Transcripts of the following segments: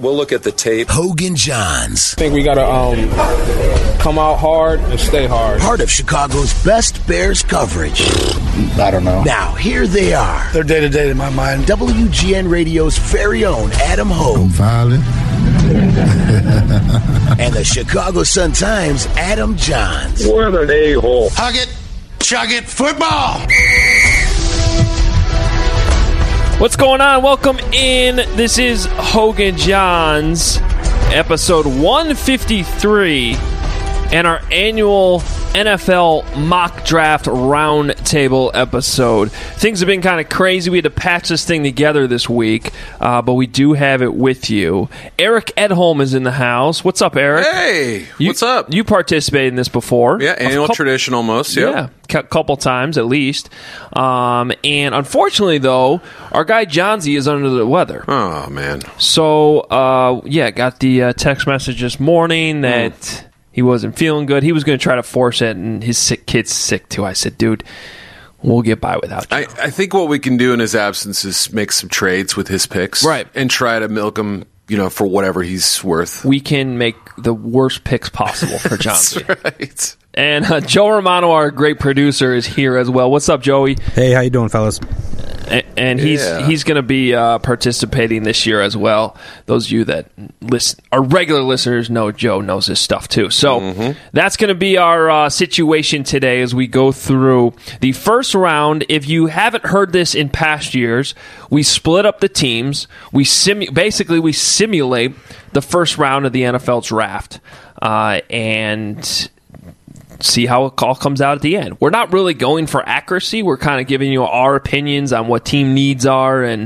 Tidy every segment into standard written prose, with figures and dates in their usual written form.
We'll look at the tape. Hoge and Jahns. I think we got to come out hard and stay hard. Part of Chicago's best Bears coverage. I don't know. Now, here they are. They're day-to-day in my mind. WGN Radio's very own Adam Hoge. I'm violent. And the Chicago Sun-Times' Adam Jahns. What an a-hole. Hug it, chug it, football. What's going on? Welcome in. This is Hoge and Jahns, episode 153, and our annual NFL mock draft roundtable episode. Things have been kind of crazy. We had to patch this thing together this week, but we do have it with you. Eric Edholm is in the house. What's up, Eric? Hey, what's up? You participated in this before. Yeah, annual tradition almost. Yeah, a couple times at least. And unfortunately, though, our guy Johnsy is under the weather. Oh, man. So, got the text message this morning that he wasn't feeling good. He was going to try to force it, and his kid's sick, too. I said, dude, we'll get by without you. I think what we can do in his absence is make some trades with his picks. Right. And try to milk him, for whatever he's worth. We can make the worst picks possible for Johnsy. That's right. And Joe Romano, our great producer, is here as well. What's up, Joey? Hey, how you doing, fellas? And he's going to be participating this year as well. Those of you that are regular listeners know Joe knows his stuff too. So that's going to be our situation today as we go through the first round. If you haven't heard this in past years, we split up the teams. We simulate the first round of the NFL draft and see how it all comes out at the end. We're not really going for accuracy. We're kind of giving you our opinions on what team needs are and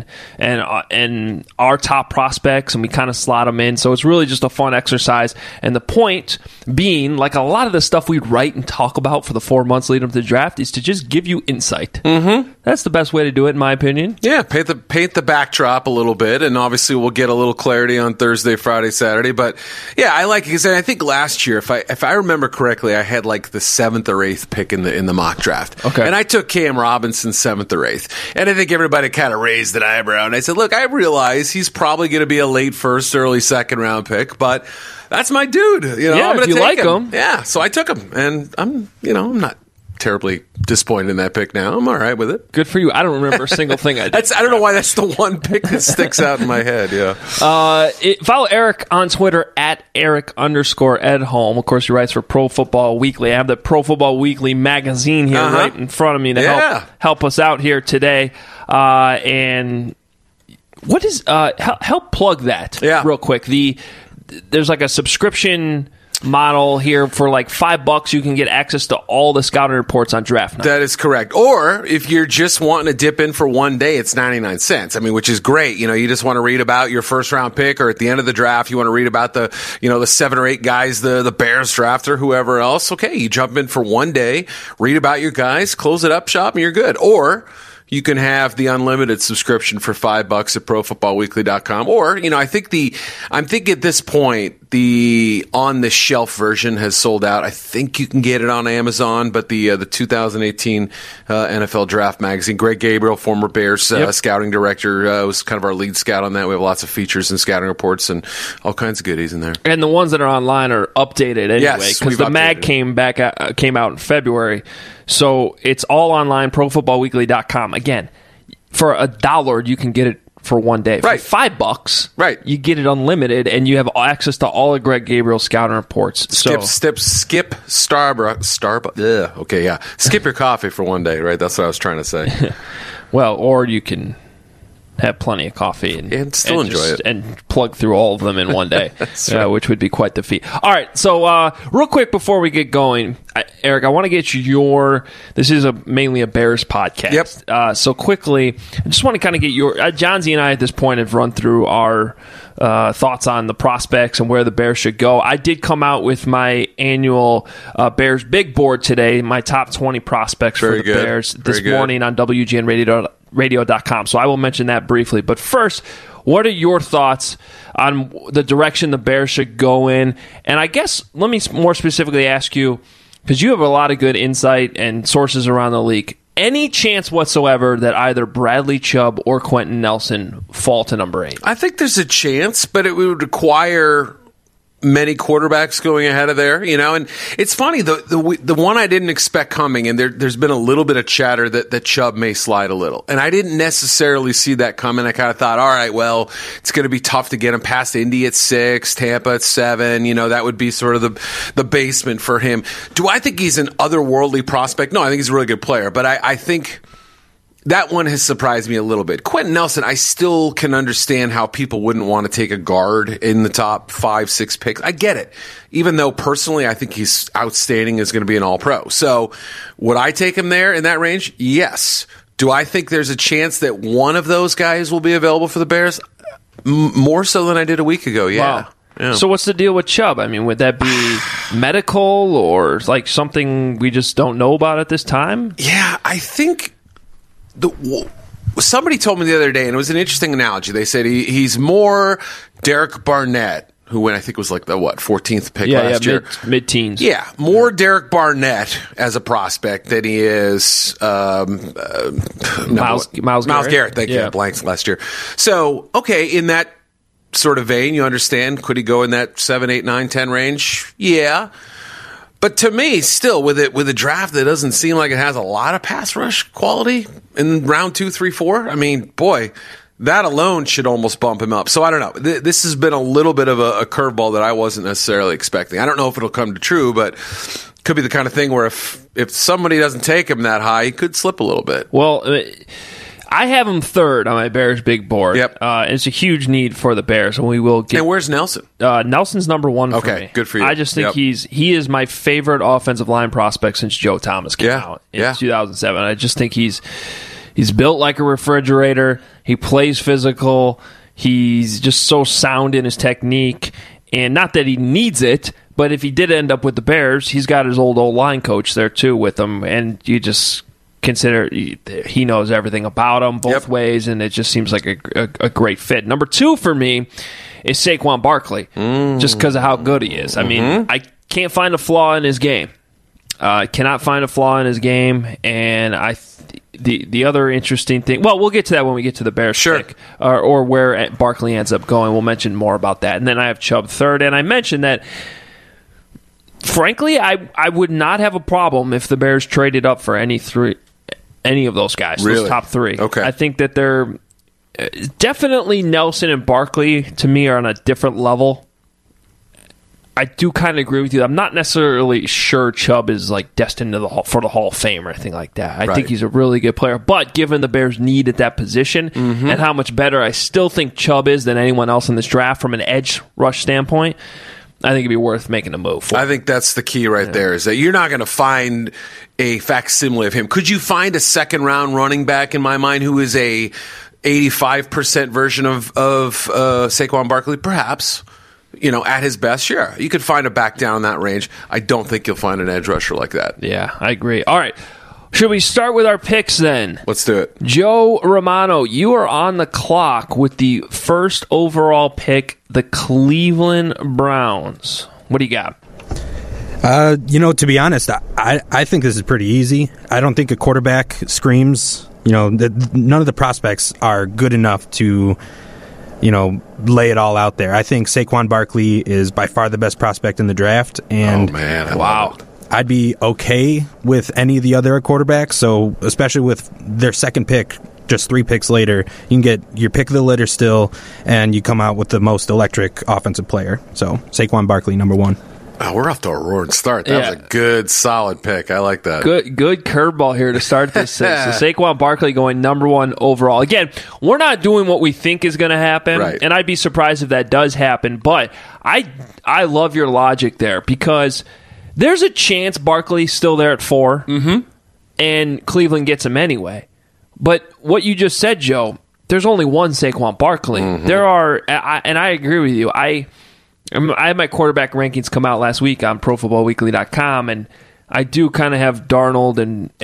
our top prospects, and we kind of slot them in. So it's really just a fun exercise. And the point being, like a lot of the stuff we write and talk about for the 4 months leading up to the draft, is to just give you insight. Mm-hmm. That's the best way to do it, in my opinion. Yeah, paint the backdrop a little bit, and obviously we'll get a little clarity on Thursday, Friday, Saturday. But yeah, I like it because I think last year, if I remember correctly, I had like the 7th or 8th pick in the mock draft. Okay. And I took Cam Robinson 7th or 8th. And I think everybody kind of raised an eyebrow. And I said, look, I realize he's probably going to be a late first, early second round pick, but that's my dude. I'm going to take him. Yeah, so I took him. And I'm not terribly disappointed in that pick now. I'm all right with it. Good for you. I don't remember a single thing I did. I don't know why that's the one pick that sticks out in my head. Yeah. Follow Eric on Twitter at Eric_Edholm. Of course, he writes for Pro Football Weekly. I have the Pro Football Weekly magazine here right in front of me to help us out here today. And what is help plug that real quick. There's like a subscription model here for like $5. You can get access to all the scouting reports on draft night. That is correct. Or if you're just wanting to dip in for one day, it's 99 cents. I mean, which is great. You just want to read about your first round pick, or at the end of the draft, you want to read about the 7 or 8 guys the Bears draft or whoever else. Okay, you jump in for one day, read about your guys, close it up shop, and you're good. Or you can have the unlimited subscription for $5 at ProFootballWeekly.com. Or, I think at this point, the on-the-shelf version has sold out. I think you can get it on Amazon, but the 2018 NFL Draft Magazine, Greg Gabriel, former Bears scouting director, was kind of our lead scout on that. We have lots of features and scouting reports and all kinds of goodies in there. And the ones that are online are updated anyway, because the mag came out in February. So it's all online, ProFootballWeekly.com. Again, for $1, you can get it for one day. For $5, right, you get it unlimited, and you have access to all of Greg Gabriel's scouting reports. Skip Starbucks. Okay, yeah. Skip your coffee for one day, right? That's what I was trying to say. Well, or you can have plenty of coffee and still enjoy it and plug through all of them in one day, which would be quite the feat. All right, so real quick before we get going, Eric, I want to get this is mainly a Bears podcast. Yep. So quickly, I just want to kind of get Johnsy and I at this point have run through our thoughts on the prospects and where the Bears should go. I did come out with my annual Bears big board today, my top 20 prospects for the Bears this morning on WGNRadio.com. So I will mention that briefly. But first, what are your thoughts on the direction the Bears should go in? And I guess let me more specifically ask you, because you have a lot of good insight and sources around the league, any chance whatsoever that either Bradley Chubb or Quentin Nelson fall to number 8? I think there's a chance, but it would require many quarterbacks going ahead of there, and it's funny, the one I didn't expect coming, and there's been a little bit of chatter that Chubb may slide a little, and I didn't necessarily see that coming. I kind of thought, all right, well, it's going to be tough to get him past Indy at 6, Tampa at 7, that would be sort of the basement for him. Do I think he's an otherworldly prospect? No, I think he's a really good player, but I think that one has surprised me a little bit. Quentin Nelson, I still can understand how people wouldn't want to take a guard in the top 5, 6 picks. I get it. Even though personally I think he's outstanding, is going to be an all-pro. So would I take him there in that range? Yes. Do I think there's a chance that one of those guys will be available for the Bears? More so than I did a week ago, yeah. Wow. Yeah. So what's the deal with Chubb? I mean, would that be medical or like something we just don't know about at this time? Yeah, I think... Somebody told me the other day, and it was an interesting analogy. They said he's more Derek Barnett, who went, I think, was like the 14th pick last year, mid-teens. Yeah, more Derek Barnett as a prospect than he is Myles Garrett. Thank you, blanks last year. So, okay, in that sort of vein, you understand. Could he go in that 7, 8, 9, 10 range? Yeah. But to me, still, with a draft that doesn't seem like it has a lot of pass rush quality in round 2, 3, 4, I mean, boy, that alone should almost bump him up. So I don't know. This has been a little bit of a curveball that I wasn't necessarily expecting. I don't know if it'll come to true, but could be the kind of thing where if somebody doesn't take him that high, he could slip a little bit. Well, I have him 3rd on my Bears big board. Yep. It's a huge need for the Bears, and we will get. And where's Nelson? Nelson's number 1 for me. Okay, good for you. I just think he is my favorite offensive line prospect since Joe Thomas came out in 2007. I just think he's built like a refrigerator. He plays physical. He's just so sound in his technique, and not that he needs it. But if he did end up with the Bears, he's got his old line coach there too with him, and you just consider he knows everything about them both ways, and it just seems like a great fit. Number 2 for me is Saquon Barkley, just because of how good he is. I mean, I can't find a flaw in his game. Cannot find a flaw in his game, and the other interesting thing. Well, we'll get to that when we get to the Bears pick, or where Barkley ends up going. We'll mention more about that, and then I have Chubb 3rd, and I mentioned that. Frankly, I would not have a problem if the Bears traded up for any of those guys, those top 3. Okay. I think that they're definitely Nelson and Barkley, to me, are on a different level. I do kind of agree with you. I'm not necessarily sure Chubb is like destined for the Hall of Fame or anything like that. I think he's a really good player, but given the Bears' need at that position and how much better I still think Chubb is than anyone else in this draft from an edge rush standpoint, I think it'd be worth making a move for. I think that's the key right there, is that you're not going to find a facsimile of him. Could you find a second-round running back, in my mind, who is a 85% version of Saquon Barkley? Perhaps. At his best, sure. You could find a back down that range. I don't think you'll find an edge rusher like that. Yeah, I agree. All right. Should we start with our picks then? Let's do it. Joe Romano, you are on the clock with the first overall pick, the Cleveland Browns. What do you got? To be honest, I think this is pretty easy. I don't think a quarterback screams. None of the prospects are good enough to, lay it all out there. I think Saquon Barkley is by far the best prospect in the draft. And wow. I'd be okay with any of the other quarterbacks. So especially with their second pick, just 3 picks later, you can get your pick of the litter still, and you come out with the most electric offensive player. So Saquon Barkley, number 1. Oh, we're off to a roaring start. That was a good, solid pick. I like that. Good curveball here to start this. So Saquon Barkley going number 1 overall. Again, we're not doing what we think is going to happen, and I'd be surprised if that does happen. But I love your logic there, because there's a chance Barkley's still there at 4, and Cleveland gets him anyway. But what you just said, Joe, there's only one Saquon Barkley. There are, and I agree with you. I had my quarterback rankings come out last week on ProFootballWeekly.com, and I do kind of have Darnold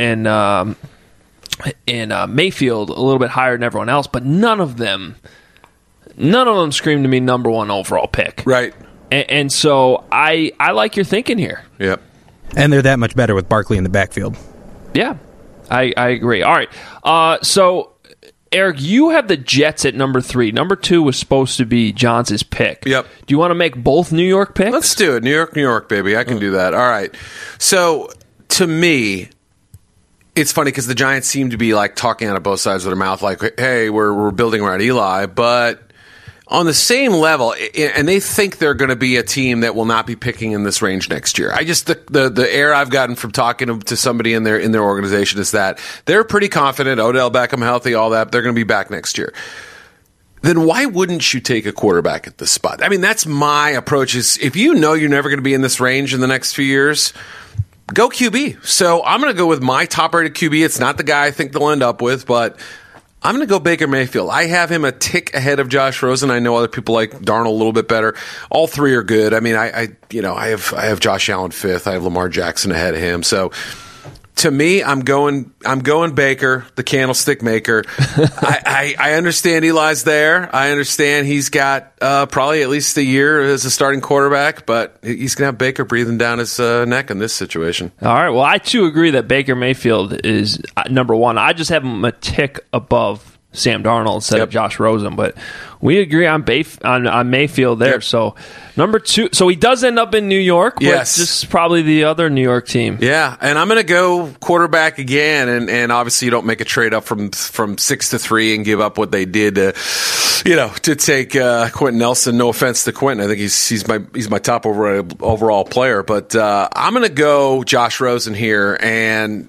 and Mayfield a little bit higher than everyone else, but none of them scream to me number 1 overall pick. Right. And so I like your thinking here. Yep. And they're that much better with Barkley in the backfield. Yeah. I agree. All right. So, Eric, you have the Jets at number 3. Number 2 was supposed to be Johns' pick. Yep. Do you want to make both New York picks? Let's do it. New York, baby. I can do that. All right. So, to me, it's funny because the Giants seem to be like talking out of both sides of their mouth, like, "Hey, we're building around Eli," but on the same level, and they think they're going to be a team that will not be picking in this range next year. I just the air I've gotten from talking to somebody in their organization is that they're pretty confident. Odell Beckham healthy, all that. They're going to be back next year. Then why wouldn't you take a quarterback at this spot? I mean, that's my approach. Is if you know you're never going to be in this range in the next few years, go QB. So I'm going to go with my top-rated QB. It's not the guy I think they'll end up with, but I'm going to go Baker Mayfield. I have him a tick ahead of Josh Rosen. I know other people like Darnold a little bit better. All three are good. I mean, I have Josh Allen 5th. I have Lamar Jackson ahead of him. So to me, I'm going Baker, the candlestick maker. I understand Eli's there. I understand he's got probably at least a year as a starting quarterback, but he's going to have Baker breathing down his neck in this situation. All right. Well, I too agree that Baker Mayfield is number 1. I just have him a tick above Sam Darnold instead of Josh Rosen, but we agree on Mayfield there. Yep. So number 2, so he does end up in New York, but just probably the other New York team. Yeah, and I'm going to go quarterback again, and obviously you don't make a trade up from 6 to 3 and give up what they did to take Quentin Nelson. No offense to Quentin, I think he's my top overall player, but I'm going to go Josh Rosen here, and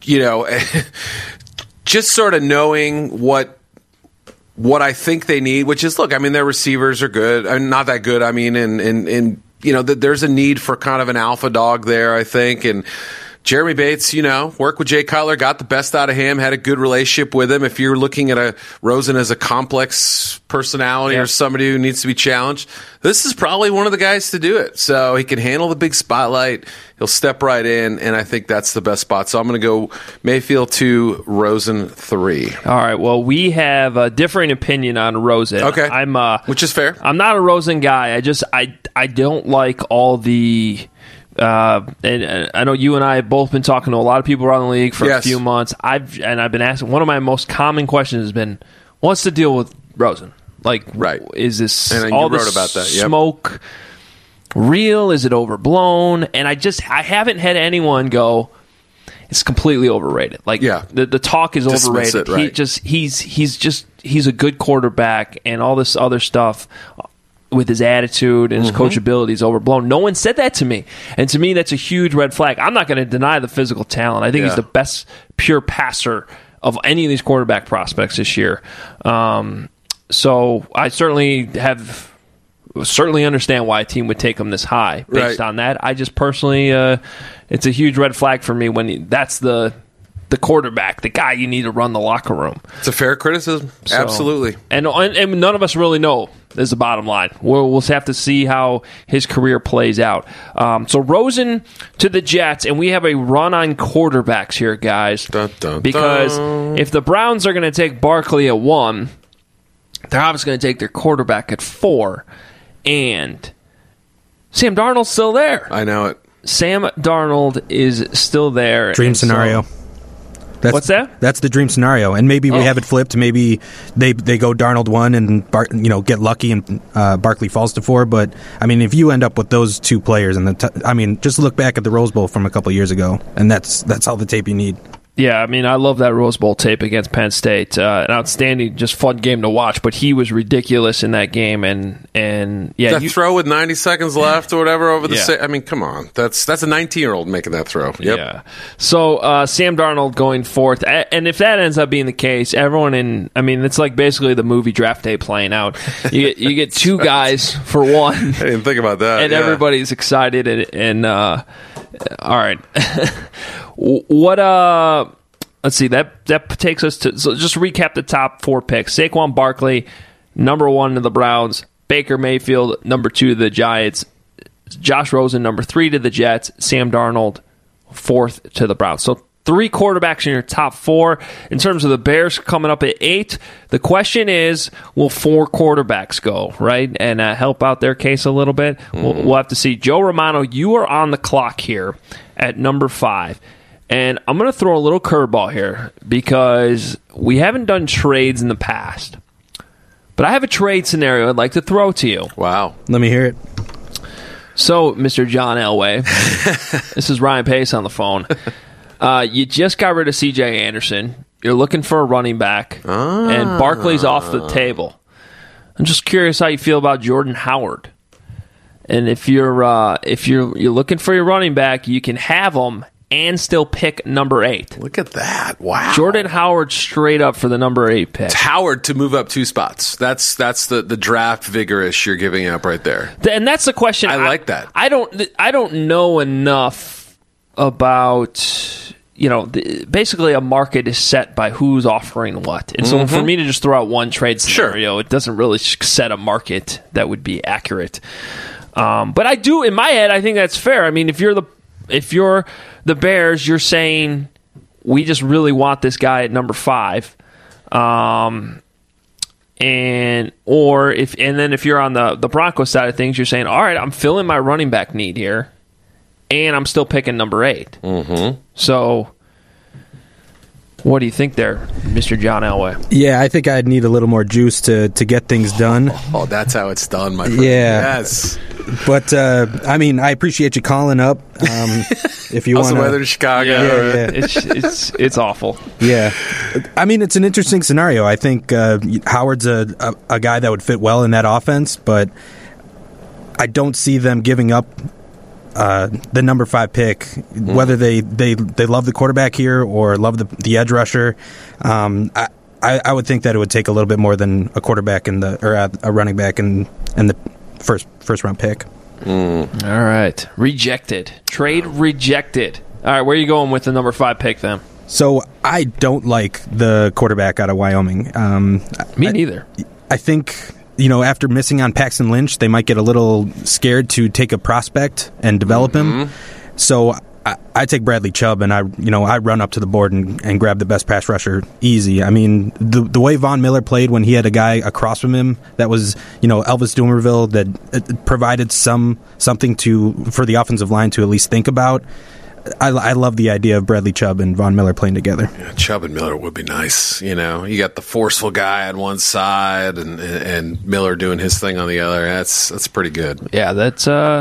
just sort of knowing what I think they need, which is, look, I mean, their receivers are good. I mean, not that good. I mean, and there's a need for kind of an alpha dog there, I think. And Jeremy Bates, worked with Jay Cutler, got the best out of him, had a good relationship with him. If you're looking at a Rosen as a complex personality or somebody who needs to be challenged, this is probably one of the guys to do it. So he can handle the big spotlight. He'll step right in, and I think that's the best spot. So I'm going to go Mayfield 2, Rosen 3. All right. Well, we have a differing opinion on Rosen. Okay. Which is fair. I'm not a Rosen guy. I don't like all the. And I know you and I have both been talking to a lot of people around the league for a few months. I've been asking. One of my most common questions has been, "What's the deal with Rosen? Like, is this all the smoke real? Is it overblown?" And I haven't had anyone go, "It's completely overrated." Like, the talk is overrated. He's a good quarterback, and all this other stuff with his attitude and his coachability is overblown. No one said that to me. And to me, that's a huge red flag. I'm not going to deny the physical talent. I think he's the best pure passer of any of these quarterback prospects this year. So I certainly understand why a team would take him this high based on that. I just personally, it's a huge red flag for me when that's the quarterback, the guy you need to run the locker room. It's a fair criticism. Absolutely. And none of us really know is the bottom line. We'll have to see how his career plays out. So Rosen to the Jets, and we have a run on quarterbacks here, guys. Because if the Browns are going to take Barkley at 1, they're obviously going to take their quarterback at 4. And Sam Darnold's still there. I know it. Sam Darnold is still there. Dream scenario. What's that? That's the dream scenario, and maybe we have it flipped. Maybe they go Darnold 1 and get lucky and Barkley falls to 4. But I mean, if you end up with those two players, just look back at the Rose Bowl from a couple years ago, and that's all the tape you need. Yeah, I mean, I love that Rose Bowl tape against Penn State. An outstanding, just fun game to watch. But he was ridiculous in that game, and that throw with 90 seconds left or whatever over the. I mean, come on, that's a 19-year-old making that throw. Yep. Yeah. So Sam Darnold going 4th, and if that ends up being the case, it's like basically the movie Draft Day playing out. You get two guys for 1. I didn't think about that. And everybody's excited, and all right. What let's see, that takes us to, so just recap the top 4 picks. Saquon Barkley, number 1 to the Browns. Baker Mayfield, number 2 to the Giants. Josh Rosen, number 3 to the Jets. Sam Darnold, 4th to the Browns. So 3 quarterbacks in your top 4. In terms of the Bears coming up at 8, the question is, will 4 quarterbacks go, right? And help out their case a little bit. We'll have to see. Joe Romano, you are on the clock here at number 5. And I'm going to throw a little curveball here because we haven't done trades in the past. But I have a trade scenario I'd like to throw to you. Wow. Let me hear it. So, Mr. John Elway, this is Ryan Pace on the phone. You just got rid of C.J. Anderson. You're looking for a running back, and Barkley's off the table. I'm just curious how you feel about Jordan Howard. And if you're looking for your running back, you can have him and still pick number 8. Look at that. Wow. Jordan Howard straight up for the number 8 pick. It's Howard to move up 2 spots. That's the draft vigorous you're giving up right there. And that's the question. I like that. I don't know enough about, basically a market is set by who's offering what. And so for me to just throw out one trade scenario, it doesn't really set a market that would be accurate. But I do, in my head, I think that's fair. I mean, if you're the Bears, you're saying we just really want this guy at number 5, and then if you're on the Broncos side of things, you're saying, all right, I'm filling my running back need here, and I'm still picking number 8. Mm-hmm. So, what do you think there, Mr. John Elway? Yeah, I think I'd need a little more juice to get things done. Oh, that's how it's done, my friend. Yeah. Yes. But, I appreciate you calling up. If you want How's the weather in Chicago? Yeah. It's awful. Yeah. I mean, it's an interesting scenario. I think Howard's a guy that would fit well in that offense, but I don't see them giving up the number 5 pick, whether they love the quarterback here or love the edge rusher. I would think that it would take a little bit more than a quarterback a running back in the first round pick. All right, rejected. Trade rejected. All right, where are you going with the number 5 pick then? So I don't like the quarterback out of Wyoming. Me neither. I think, after missing on Paxton Lynch, they might get a little scared to take a prospect and develop him. So I take Bradley Chubb, and I run up to the board and grab the best pass rusher easy. I mean, the way Von Miller played when he had a guy across from him that was, Elvis Dumervil, that provided something for the offensive line to at least think about. I love the idea of Bradley Chubb and Von Miller playing together. Yeah, Chubb and Miller would be nice. You got the forceful guy on one side and Miller doing his thing on the other. That's pretty good. Yeah, that's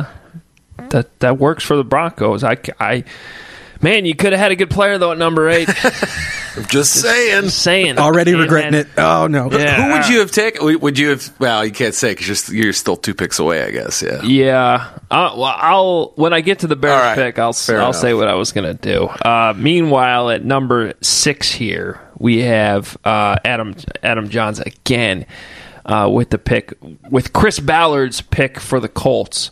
that works for the Broncos. Man, you could have had a good player though at number 8. Just saying. Already regretting it. Oh no. Yeah. Who would you have taken? Would you have? Well, you can't say because you're still 2 picks away, I guess. Yeah. Yeah. I'll when I get to the Bears pick, I'll say what I was going to do. Meanwhile, at number 6 here, we have Adam Johns again with the pick with Chris Ballard's pick for the Colts.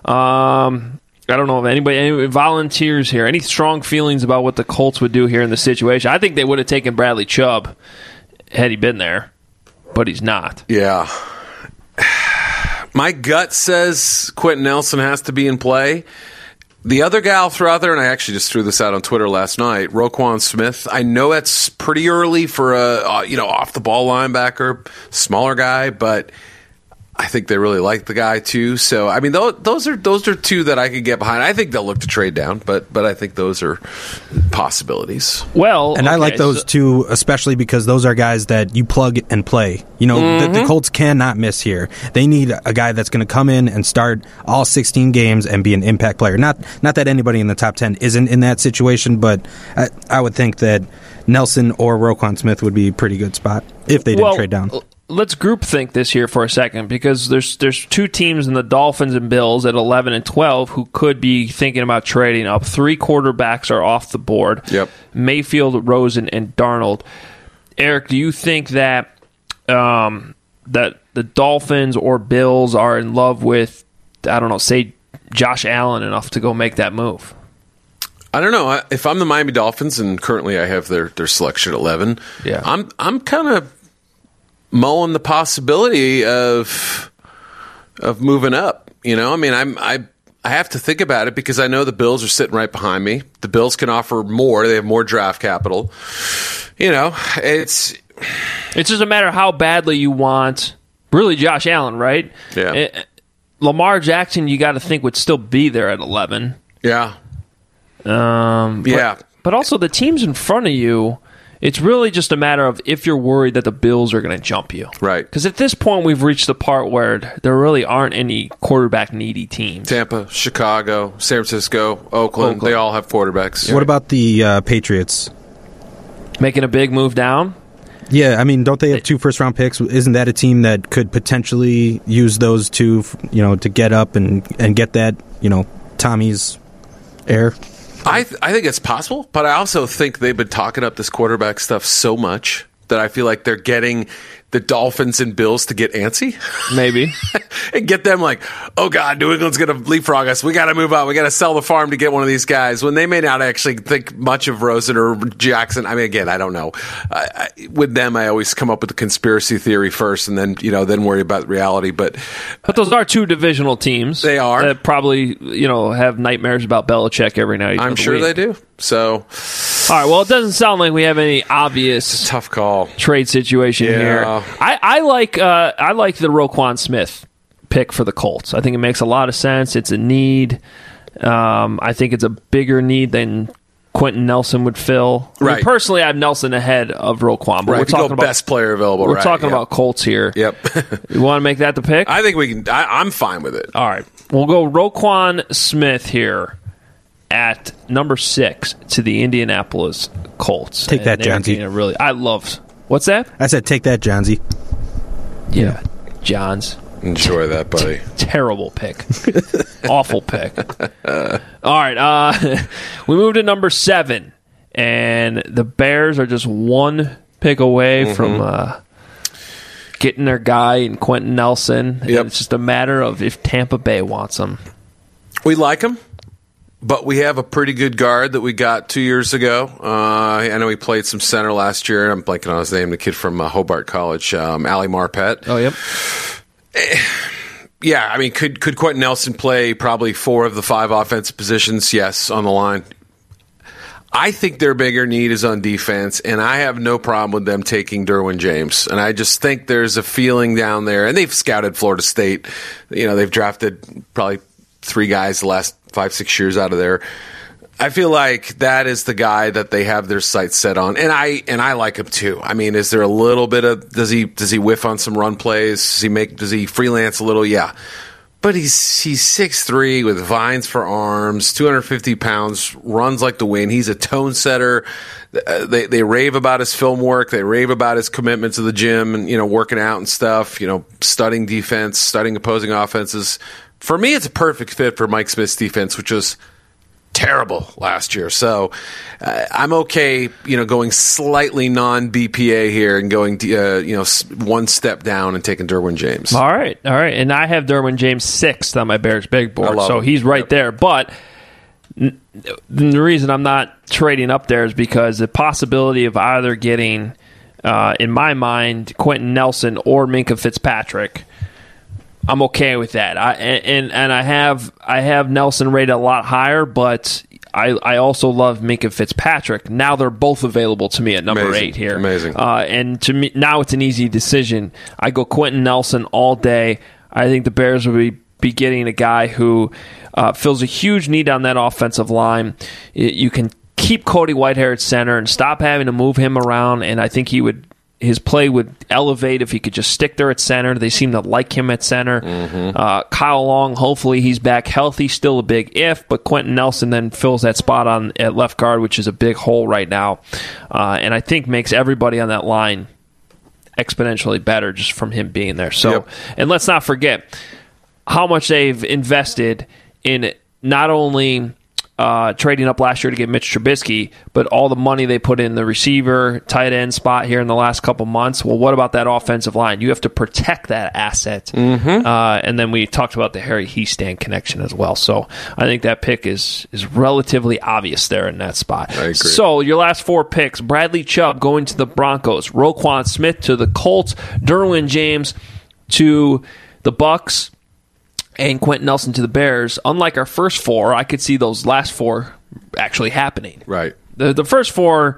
I don't know if any volunteers here. Any strong feelings about what the Colts would do here in the situation? I think they would have taken Bradley Chubb had he been there, but he's not. Yeah. My gut says Quentin Nelson has to be in play. The other guy I'll throw out there, and I actually just threw this out on Twitter last night, Roquan Smith. I know that's pretty early for a off the ball linebacker, smaller guy, but I think they really like the guy too. So I mean, those are 2 that I could get behind. I think they'll look to trade down, but I think those are possibilities. Well, and I like those 2, especially because those are guys that you plug and play. The Colts cannot miss here. They need a guy that's going to come in and start all 16 games and be an impact player. Not that anybody in the top 10 isn't in that situation, but I would think that Nelson or Roquan Smith would be a pretty good spot if they didn't trade down. Let's groupthink this here for a second because there's 2 teams in the Dolphins and Bills at 11 and 12 who could be thinking about trading up. 3 quarterbacks are off the board. Yep. Mayfield, Rosen, and Darnold. Eric, do you think that that the Dolphins or Bills are in love with, I don't know, say Josh Allen enough to go make that move? I don't know. If I'm the Miami Dolphins, and currently I have their selection at 11, yeah, I'm kind of mulling the possibility of moving up. I mean, I have to think about it because I know the Bills are sitting right behind me. The Bills can offer more. They have more draft capital. It's just a matter of how badly you want really Josh Allen, right? Yeah. Lamar Jackson, you got to think would still be there at 11. Yeah. Yeah. But also the teams in front of you, it's really just a matter of if you're worried that the Bills are going to jump you. Right. Because at this point, we've reached the part where there really aren't any quarterback-needy teams. Tampa, Chicago, San Francisco, Oakland, they all have quarterbacks. What about the Patriots? Making a big move down? Yeah, I mean, don't they have 2 first-round picks? Isn't that a team that could potentially use those two, to get up and get that, Tommy's heir? I think it's possible, but I also think they've been talking up this quarterback stuff so much that I feel like they're getting the Dolphins and Bills to get antsy. Maybe. And get them like, oh, God, New England's going to leapfrog us. We got to move on. We got to sell the farm to get one of these guys, when they may not actually think much of Rosen or Jackson. I mean, again, I don't know. With them, I always come up with the conspiracy theory first and then, then worry about reality. But those are 2 divisional teams. They are. That probably, have nightmares about Belichick every night. I'm sure they do. So, all right. Well, it doesn't sound like we have any obvious tough call trade situation here. I like the Roquan Smith pick for the Colts. I think it makes a lot of sense. It's a need. I think it's a bigger need than Quentin Nelson would fill. Right. I mean, personally, I have Nelson ahead of Roquan. But right. we're talking about best player available. We're talking about Colts here. Yep. You want to make that the pick? I think we can. I'm fine with it. All right. We'll go Roquan Smith here at number 6 to the Indianapolis Colts. Take that, Johnsy. I loved. What's that? I said take that, Johnsy. Yeah, Johns. Enjoy that, buddy. Terrible pick. Awful pick. All right. We moved to number 7, and the Bears are just 1 pick away from getting their guy in Quentin Nelson. Yep. It's just a matter of if Tampa Bay wants him. We like him. But we have a pretty good guard that we got 2 years ago. I know he played some center last year. I'm blanking on his name. The kid from Hobart College, Ali Marpet. Oh, yep. Yeah, I mean, could Quentin Nelson play probably 4 of the 5 offensive positions? Yes, on the line. I think their bigger need is on defense, and I have no problem with them taking Derwin James. And I just think there's a feeling down there, and they've scouted Florida State. They've drafted probably 3 guys the last 5-6 years out of there. I feel like that is the guy that they have their sights set on, and I like him too. I mean, is there a little bit of does he whiff on some run plays? Does he freelance a little? Yeah, but he's 6'3" with vines for arms, 250 pounds, runs like the wind. He's a tone setter. They rave about his film work. They rave about his commitment to the gym and working out and stuff. Studying defense, studying opposing offenses. For me, it's a perfect fit for Mike Smith's defense, which was terrible last year. So I'm okay, going slightly non-BPA here and going, 1 step down and taking Derwin James. All right. And I have Derwin James 6th on my Bears big board, so him. He's right there. But the reason I'm not trading up there is because the possibility of either getting, in my mind, Quentin Nelson or Minkah Fitzpatrick, I'm okay with that. I have Nelson rated a lot higher, but I also love Minkah Fitzpatrick. Now they're both available to me at number 8 here. Amazing. And to me, now it's an easy decision. I go Quentin Nelson all day. I think the Bears will be getting a guy who fills a huge need on that offensive line. You can keep Cody Whitehair at center and stop having to move him around, and I think his play would elevate if he could just stick there at center. They seem to like him at center. Kyle Long, hopefully he's back healthy. Still a big if, but Quentin Nelson then fills that spot at left guard, which is a big hole right now. And I think makes everybody on that line exponentially better just from him being there. So, And let's not forget how much they've invested in not only trading up last year to get Mitch Trubisky, but all the money they put in the receiver, tight end spot here in the last couple months. Well, what about that offensive line? You have to protect that asset. And then we talked about the Harry Hiestand connection as well. So I think that pick is relatively obvious there in that spot. I agree. So your last 4 picks, Bradley Chubb going to the Broncos, Roquan Smith to the Colts, Derwin James to the Bucks, and Quentin Nelson to the Bears. Unlike our first 4, I could see those last 4 actually happening. Right. The first 4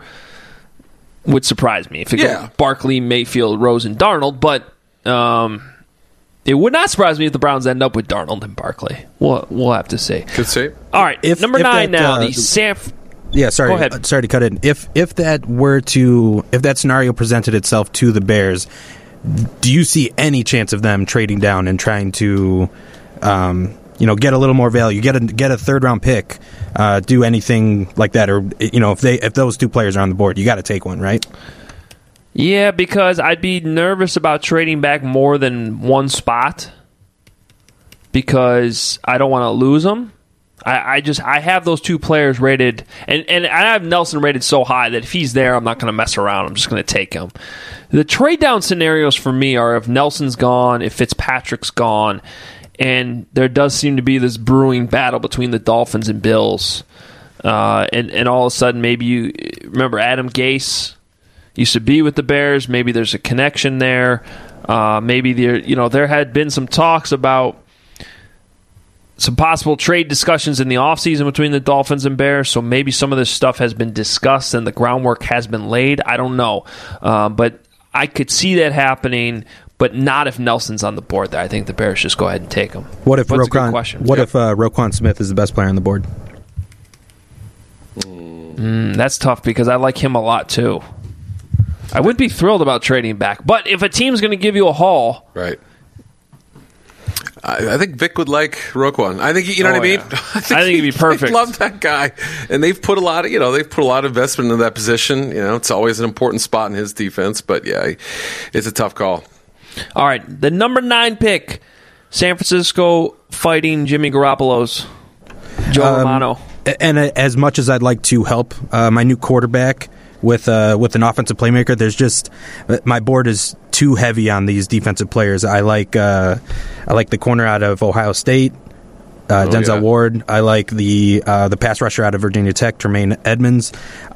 would surprise me if it goes Barkley, Mayfield, Rose, and Darnold, but it would not surprise me if the Browns end up with Darnold and Barkley. We'll have to see. Could see. All right, number 9 now. Yeah, sorry. Go ahead. Sorry to cut in. If that scenario presented itself to the Bears, do you see any chance of them trading down and trying to, get a little more value, get a third round pick, do anything like that, or if those two players are on the board, you got to take one, right? Yeah, because I'd be nervous about trading back more than one spot because I don't want to lose them. I have those two players rated, and I have Nelson rated so high that if he's there, I'm not going to mess around. I'm just going to take him. The trade down scenarios for me are if Nelson's gone, if Fitzpatrick's gone, and there does seem to be this brewing battle between the Dolphins and Bills. And all of a sudden, maybe you remember Adam Gase used to be with the Bears. Maybe there's a connection there. Maybe there had been some talks about some possible trade discussions in the offseason between the Dolphins and Bears. So maybe some of this stuff has been discussed and the groundwork has been laid. I don't know. But I could see that happening, but not if Nelson's on the board there. I think the Bears just go ahead and take him. What if Roquan Smith is the best player on the board? That's tough because I like him a lot too. I wouldn't be thrilled about trading back, but if a team's going to give you a haul, right? I think Vic would like Roquan. I think what I mean. Yeah. I think he'd be perfect. I love that guy, and they've put a lot of investment into that position. It's always an important spot in his defense, but yeah, it's a tough call. All right, the number 9 pick, San Francisco fighting Jimmy Garoppolo's Joe Romano. And as much as I'd like to help my new quarterback with an offensive playmaker, there's just my board is too heavy on these defensive players. I like the corner out of Ohio State, Denzel Ward. I like the pass rusher out of Virginia Tech, Tremaine Edmonds.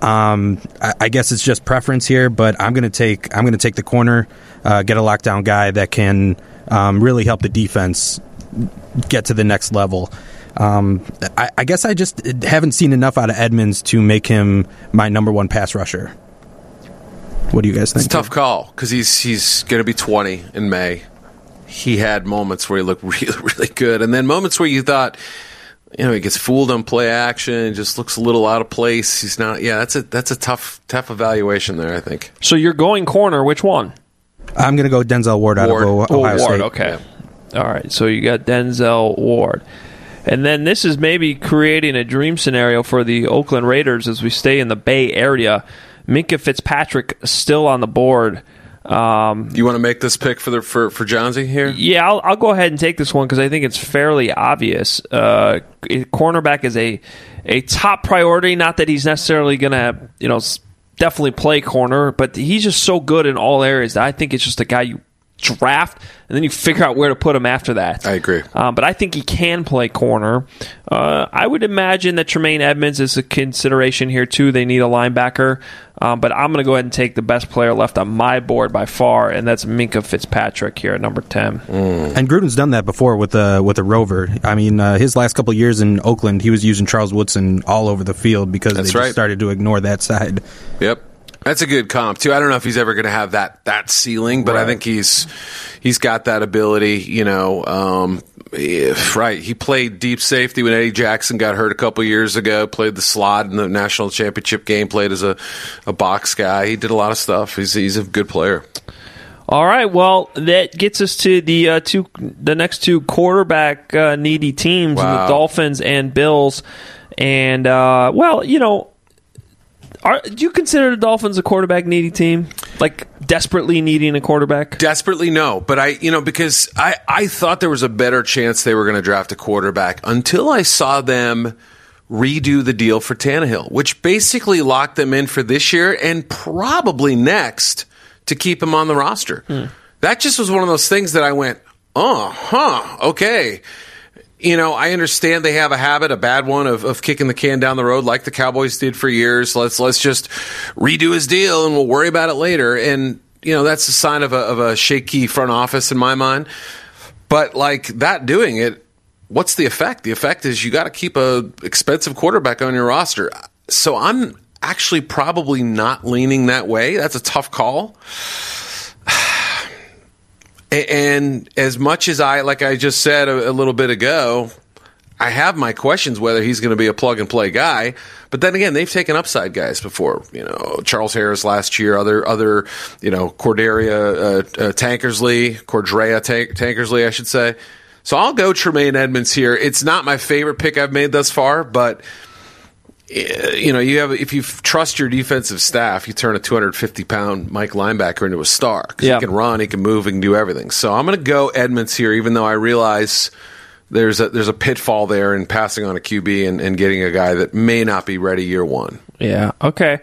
I guess it's just preference here, but I'm gonna take the corner, get a lockdown guy that can really help the defense get to the next level. I guess I just haven't seen enough out of Edmonds to make him my number 1 pass rusher. What do you guys think? It's a tough call because he's going to be 20 in May. He had moments where he looked really, really good, and then moments where you thought, he gets fooled on play action, just looks a little out of place. He's not. Yeah, that's a tough evaluation there, I think. So you're going corner. Which one? I'm going to go Denzel Ward out of Ohio State. Okay. Yeah. All right. So you got Denzel Ward. And then this is maybe creating a dream scenario for the Oakland Raiders as we stay in the Bay Area. Minkah Fitzpatrick still on the board. You want to make this pick for Johnsy here? Yeah, I'll go ahead and take this one because I think it's fairly obvious. Cornerback is a top priority. Not that he's necessarily going to definitely play corner, but he's just so good in all areas that I think it's just a guy you draft and then you figure out where to put him after that. I agree. But I think he can play corner. I would imagine that Tremaine Edmonds is a consideration here too. They need a linebacker. But I'm going to go ahead and take the best player left on my board by far, and that's Minkah Fitzpatrick here at number 10. And Gruden's done that before with a rover. I mean, his last couple of years in Oakland, he was using Charles Woodson all over the field because they just started to ignore that side. Yep. That's a good comp too. I don't know if he's ever going to have that ceiling, but I think he's got that ability. He played deep safety when Eddie Jackson got hurt a couple years ago. Played the slot in the national championship game. Played as a box guy. He did a lot of stuff. He's a good player. All right. Well, that gets us to the next two quarterback needy teams, the Dolphins and Bills. And do you consider the Dolphins a quarterback needy team? Like desperately needing a quarterback? Desperately, no. But because I thought there was a better chance they were going to draft a quarterback until I saw them redo the deal for Tannehill, which basically locked them in for this year and probably next to keep him on the roster. That just was one of those things that I went, okay. I understand they have a bad one of kicking the can down the road like the Cowboys did for years. Let's just redo his deal and we'll worry about it later. And, that's a sign of a shaky front office in my mind. But like that doing it, what's the effect? The effect is you got to keep a expensive quarterback on your roster. So I'm actually probably not leaning that way. That's a tough call. And as much as like I just said a little bit ago, I have my questions whether he's going to be a plug-and-play guy. But then again, they've taken upside guys before. Charles Harris last year, other Cordrea Tankersley, I should say. So I'll go Tremaine Edmunds here. It's not my favorite pick I've made thus far, but if you trust your defensive staff, you turn a 250-pound Mike linebacker into a star. Because he can run, he can move, he can do everything. So I'm going to go Edmunds here, even though I realize there's a pitfall there in passing on a QB and getting a guy that may not be ready year one. Yeah. Okay.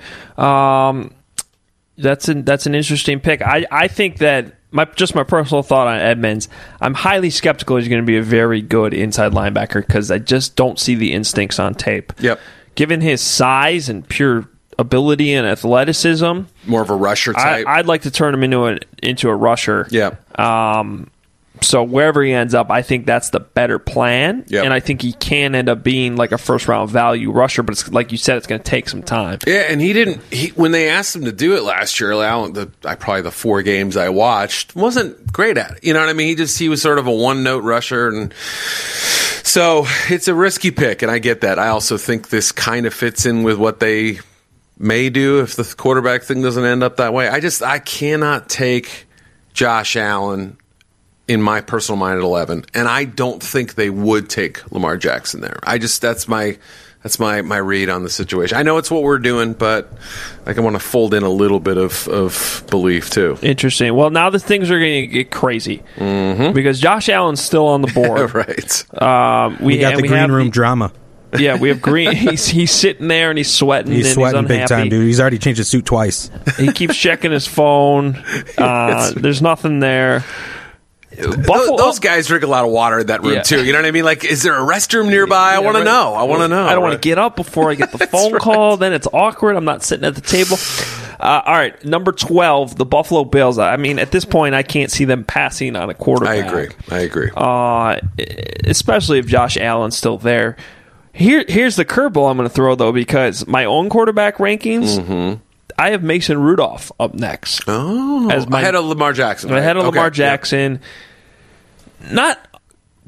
That's an interesting pick. I think that my personal thought on Edmunds, I'm highly skeptical he's going to be a very good inside linebacker because I just don't see the instincts on tape. Yep. Given his size and pure ability and athleticism, more of a rusher type. I'd like to turn him into a rusher. Yeah. So wherever he ends up, I think that's the better plan. Yep. And I think he can end up being like a first-round value rusher, but it's, like you said, it's going to take some time. Yeah, and when they asked him to do it last year, probably the 4 games I watched, wasn't great at it. You know what I mean? He was sort of a one-note rusher, and so it's a risky pick, and I get that. I also think this kind of fits in with what they may do if the quarterback thing doesn't end up that way. I cannot take Josh Allen in my personal mind at 11, and I don't think they would take Lamar Jackson there. That's my read on the situation. I know it's what we're doing, but I want to fold in a little bit of belief too. Interesting. Well, now the things are going to get crazy because Josh Allen's still on the board. Right. We got the green room drama. Yeah, we have Green. He's sitting there and he's sweating. He's sweating and big time, dude. He's already changed his suit twice. He keeps checking his phone. There's nothing there. Those guys drink a lot of water in that room too. You know what I mean? Like, is there a restroom nearby? I want to know. I want to know. I don't want to get up before I get the phone call. Then it's awkward. I'm not sitting at the table. All right, number 12, the Buffalo Bills. I mean, at this point, I can't see them passing on a quarterback. I agree. Especially if Josh Allen's still there. Here's the curveball I'm going to throw, though, because my own quarterback rankings, I have Mason Rudolph up next. Oh, ahead of Lamar Jackson. Right? Ahead of Lamar Jackson. Yep. Not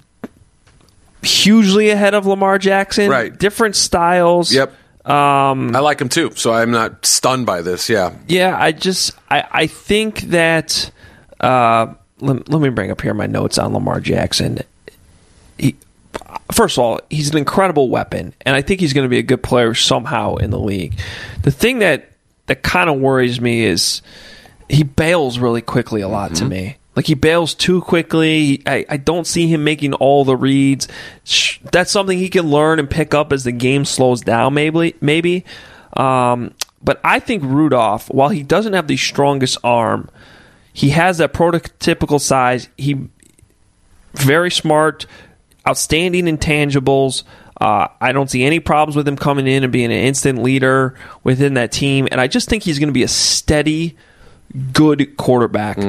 hugely ahead of Lamar Jackson. Right. Different styles. Yep. I like him too, so I'm not stunned by this. Yeah. Yeah, I think that let me bring up here my notes on Lamar Jackson. First of all, he's an incredible weapon, and I think he's going to be a good player somehow in the league. The thing that kind of worries me is he bails really quickly a lot to me. Like, he bails too quickly. I don't see him making all the reads. That's something he can learn and pick up as the game slows down, maybe. But I think Rudolph, while he doesn't have the strongest arm, he has that prototypical size. He very smart, outstanding intangibles. I don't see any problems with him coming in and being an instant leader within that team. And I just think he's going to be a steady, good quarterback.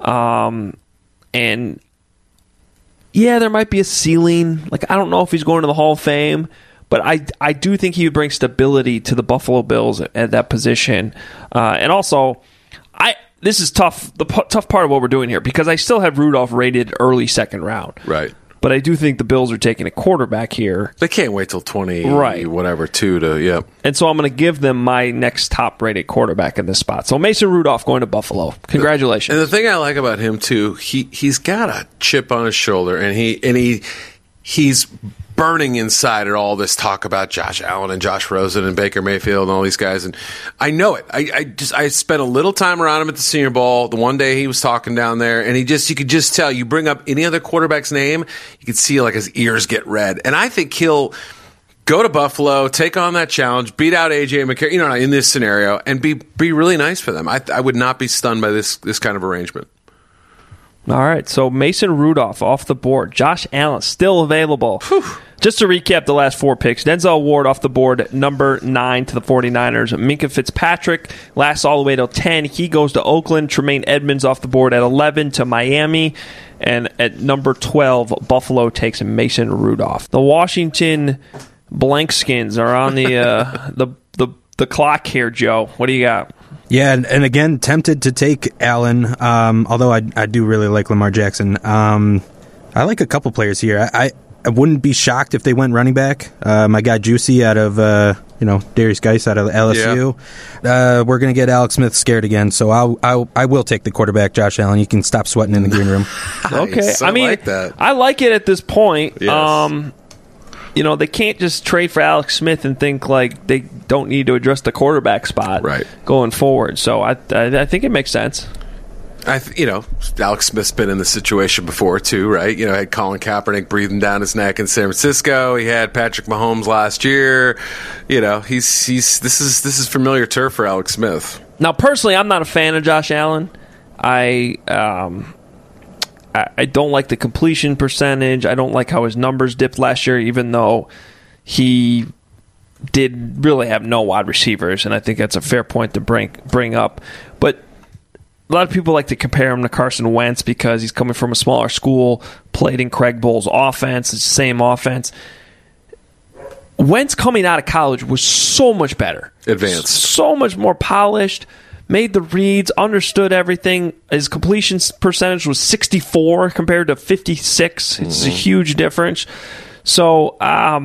And yeah, there might be a ceiling. Like, I don't know if he's going to the Hall of Fame, but I do think he would bring stability to the Buffalo Bills at that position. And also, this is tough. The tough part of what we're doing here, because I still have Rudolph rated early second round. Right. But I do think the Bills are taking a quarterback here. They can't wait till 20, whatever, 2 to, yep. And so I'm going to give them my next top-rated quarterback in this spot. So Mason Rudolph going to Buffalo. Congratulations. And the thing I like about him, too, he's got a chip on his shoulder, and he's burning inside at all this talk about Josh Allen and Josh Rosen and Baker Mayfield and all these guys. And I know it. I spent a little time around him at the Senior Bowl. The one day he was talking down there, and you could just tell, you bring up any other quarterback's name, you could see like his ears get red. And I think he'll go to Buffalo, take on that challenge, beat out A.J. McCarron, in this scenario, and be really nice for them. I would not be stunned by this kind of arrangement. All right, so Mason Rudolph off the board. Josh Allen still available. Whew. Just to recap the last 4 picks, Denzel Ward off the board, number 9 to the 49ers. Minkah Fitzpatrick lasts all the way till 10. He goes to Oakland. Tremaine Edmunds off the board at 11 to Miami. And at number 12, Buffalo takes Mason Rudolph. The Washington Blankskins are on the clock here, Joe. What do you got? Yeah, and again, tempted to take Allen, although I do really like Lamar Jackson. I like a couple players here. I I wouldn't be shocked if they went running back. My guy Juicy out of Darius Geis out of LSU. Yeah. We're going to get Alex Smith scared again, so I will take the quarterback, Josh Allen. You can stop sweating in the green room. Okay, I mean, like that. I like it at this point. Yes. They can't just trade for Alex Smith and think like they don't need to address the quarterback spot going forward. So I think it makes sense. Alex Smith's been in this situation before too, right? Had Colin Kaepernick breathing down his neck in San Francisco. He had Patrick Mahomes last year. This is familiar turf for Alex Smith. Now, personally, I'm not a fan of Josh Allen. I don't like the completion percentage. I don't like how his numbers dipped last year, even though he did really have no wide receivers, and I think that's a fair point to bring up. But a lot of people like to compare him to Carson Wentz because he's coming from a smaller school, played in Craig Bohl's offense, it's the same offense. Wentz coming out of college was so much better. Advanced. So much more polished, made the reads, understood everything. His completion percentage was 64 compared to 56. It's a huge difference. So,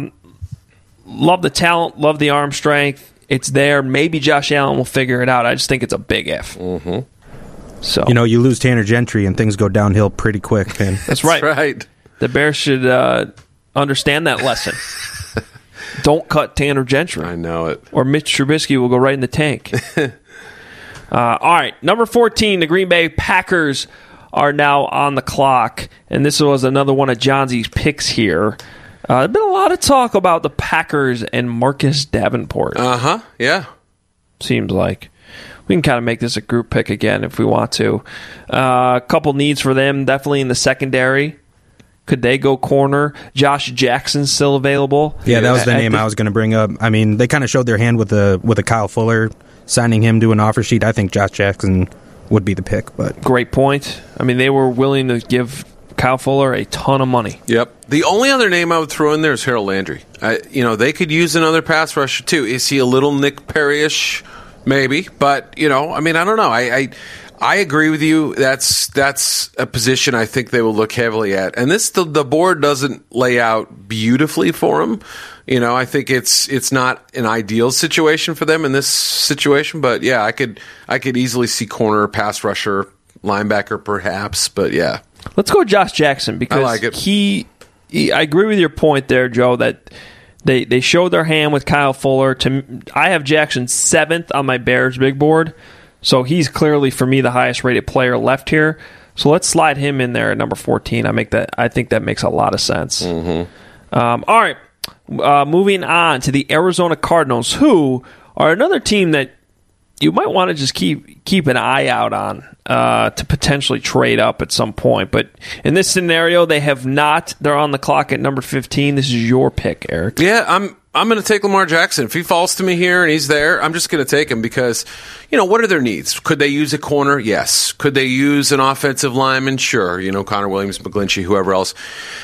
love the talent, love the arm strength. It's there. Maybe Josh Allen will figure it out. I just think it's a big if. Mm-hmm. So you lose Tanner Gentry and things go downhill pretty quick. Man. That's right. The Bears should understand that lesson. Don't cut Tanner Gentry. I know it. Or Mitch Trubisky will go right in the tank. All right, number 14, the Green Bay Packers are now on the clock, and this was another one of Johnsy's picks here. There's been a lot of talk about the Packers and Marcus Davenport. Yeah. Seems like. We can kind of make this a group pick again if we want to. A couple needs for them, definitely in the secondary. Could they go corner? Josh Jackson's still available. Yeah, that was the name I was going to bring up. I mean, they kind of showed their hand with a Kyle Fuller, signing him to an offer sheet. I think Josh Jackson would be the pick. But great point. I mean, they were willing to give Kyle Fuller a ton of money. Yep. The only other name I would throw in there is Harold Landry. They could use another pass rusher too. Is he a little Nick Perry-ish? Maybe, but I don't know. I agree with you. That's a position I think they will look heavily at. And the board doesn't lay out beautifully for them. I think it's not an ideal situation for them in this situation. But yeah, I could easily see corner, pass rusher, linebacker, perhaps. But yeah, let's go with Josh Jackson because I like it. I agree with your point there, Joe. That. They showed their hand with Kyle Fuller. I have Jackson 7th on my Bears big board, so he's clearly, for me, the highest-rated player left here. So let's slide him in there at number 14. I think that makes a lot of sense. Mm-hmm. All right, moving on to the Arizona Cardinals, who are another team that you might want to just keep an eye out on to potentially trade up at some point. But in this scenario, they have not. They're on the clock at number 15. This is your pick, Eric. Yeah, I'm going to take Lamar Jackson. If he falls to me here and he's there, I'm just going to take him because, what are their needs? Could they use a corner? Yes. Could they use an offensive lineman? Sure. Connor Williams, McGlinchey, whoever else.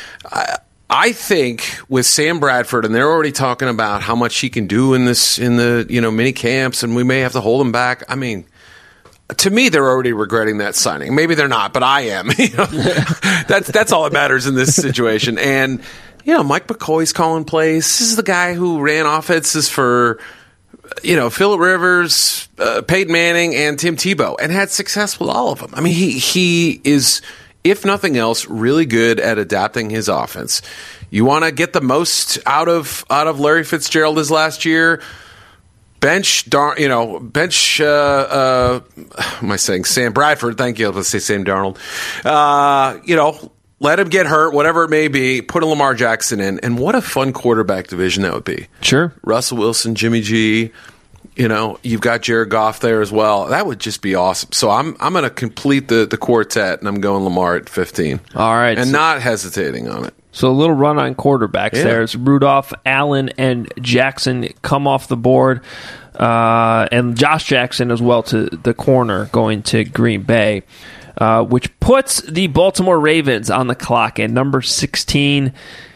I think with Sam Bradford, and they're already talking about how much he can do in the mini camps, and we may have to hold him back. I mean, to me, they're already regretting that signing. Maybe they're not, but I am. That's all that matters in this situation. And Mike McCoy's calling plays. This is the guy who ran offenses for Phillip Rivers, Peyton Manning, and Tim Tebow, and had success with all of them. I mean, he is, if nothing else, really good at adapting his offense. You want to get the most out of Larry Fitzgerald this last year. Bench. Am I saying Sam Bradford? Thank you. Let's say Sam Darnold. Let him get hurt, whatever it may be. Put a Lamar Jackson in, and what a fun quarterback division that would be. Sure, Russell Wilson, Jimmy G. You've got Jared Goff there as well. That would just be awesome. So I'm going to complete the quartet, and I'm going Lamar at 15. All right, and not hesitating on it. So a little run on quarterbacks there. It's Rudolph, Allen, and Jackson come off the board. And Josh Jackson as well to the corner going to Green Bay, which puts the Baltimore Ravens on the clock at number 16,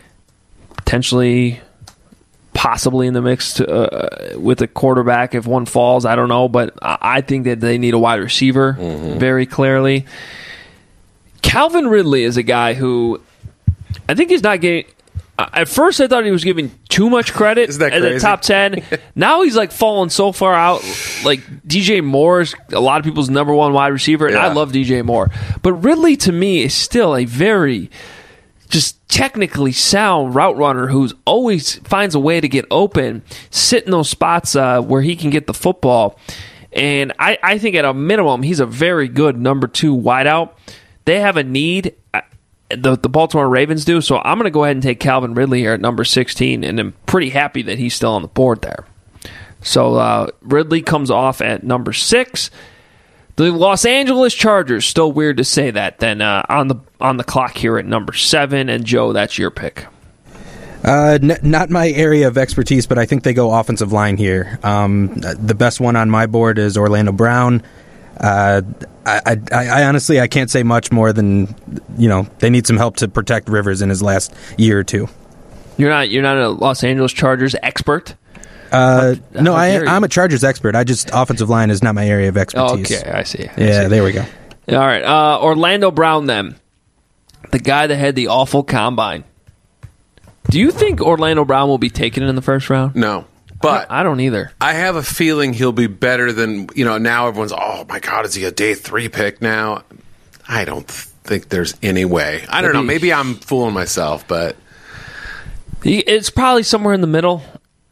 possibly in the mix with a quarterback if one falls. I don't know, but I think that they need a wide receiver very clearly. Calvin Ridley is a guy who I think he's not getting At first, I thought he was giving too much credit Isn't that at the crazy? top 10. Now he's like falling so far out. Like DJ Moore is a lot of people's number one wide receiver, and I love DJ Moore. But Ridley, to me, is still a very just technically sound route runner who's always finds a way to get open, sit in those spots where he can get the football. And I think at a minimum, he's a very good number 2 wideout. They have a need. The Baltimore Ravens do, so I'm going to go ahead and take Calvin Ridley here at number 16, and I'm pretty happy that he's still on the board there. So Ridley comes off at number 6. The Los Angeles Chargers, still weird to say that, then on the clock here at number 7, and Joe, that's your pick. Not my area of expertise, but I think they go offensive line here. The best one on my board is Orlando Brown. I honestly, I can't say much more than, they need some help to protect Rivers in his last year or two. You're not a Los Angeles Chargers expert? No, I'm a Chargers expert. Offensive line is not my area of expertise. Okay, I see. There we go. All right, Orlando Brown then. The guy that had the awful combine. Do you think Orlando Brown will be taken in the first round? No. But I don't either. I have a feeling he'll be better than, now everyone's, oh my God, is he a day 3 pick now? I don't think there's any way. I don't know. Maybe I'm fooling myself, but. It's probably somewhere in the middle.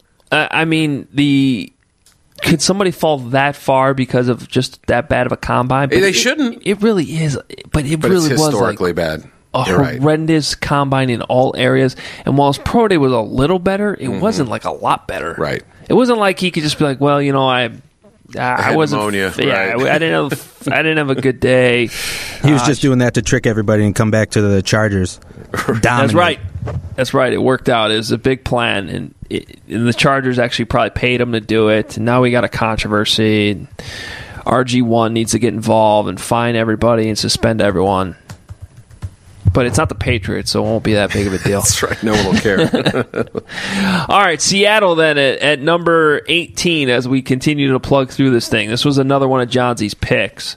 Could somebody fall that far because of just that bad of a combine? But they shouldn't. It really is. But it really it's was historically bad. A You're horrendous combine in all areas. And while his pro day was a little better, it wasn't like a lot better. Right. It wasn't like he could just be like, well, I wasn't. Pneumonia. Yeah, right. I didn't have a good day. He was just doing that to trick everybody and come back to the Chargers. That's right. That's right. It worked out. It was a big plan, and the Chargers actually probably paid him to do it. And now we got a controversy. RG1 needs to get involved and fine everybody and suspend everyone. But it's not the Patriots, so it won't be that big of a deal. That's right. No one will care. All right, Seattle then at number 18 as we continue to plug through this thing. This was another one of Johnsy's picks.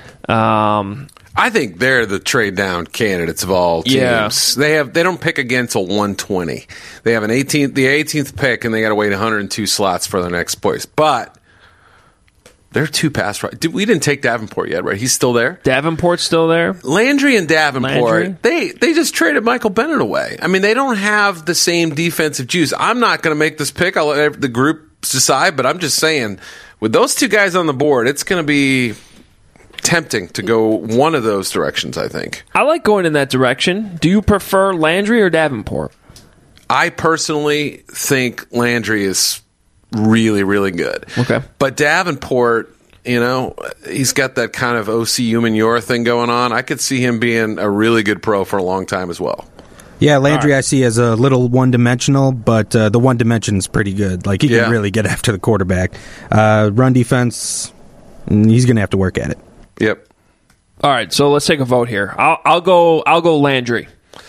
I think they're the trade down candidates of all teams. Yeah. They don't pick again until 120. They have the 18th pick, and they got to wait 102 slots for the next place. But they're 2 pass right. We didn't take Davenport yet, right? He's still there? Davenport's still there? Landry and Davenport, they just traded Michael Bennett away. I mean, they don't have the same defensive juice. I'm not going to make this pick. I'll let the group decide, but I'm just saying, with those 2 guys on the board, it's going to be tempting to go one of those directions, I think. I like going in that direction. Do you prefer Landry or Davenport? I personally think Landry is really, really good. Okay. But Davenport, he's got that kind of O.C. Umenyiora thing going on. I could see him being a really good pro for a long time as well. Yeah, Landry I see as a little one-dimensional, but the one dimension is pretty good. Like, he can really get after the quarterback. Run defense, he's going to have to work at it. Yep. All right, so let's take a vote here. I'll go Landry.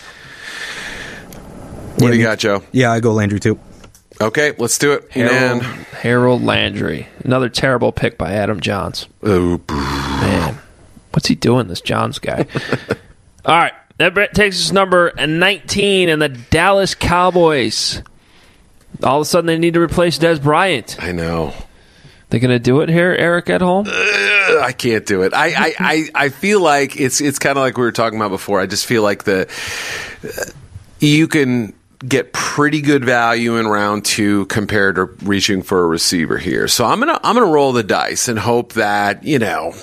What do you got, Joe? Yeah, I go Landry too. Okay, let's do it. Harold Landry. Another terrible pick by Adam Johns. Oh, man. What's he doing, this Johns guy? All right, that takes us number 19, and the Dallas Cowboys. All of a sudden, they need to replace Dez Bryant. I know. They going to do it here, Eric, at home? I can't do it. I feel like it's kind of like we were talking about before. I just feel like you can get pretty good value in round 2 compared to reaching for a receiver here. So I'm gonna roll the dice and hope that, I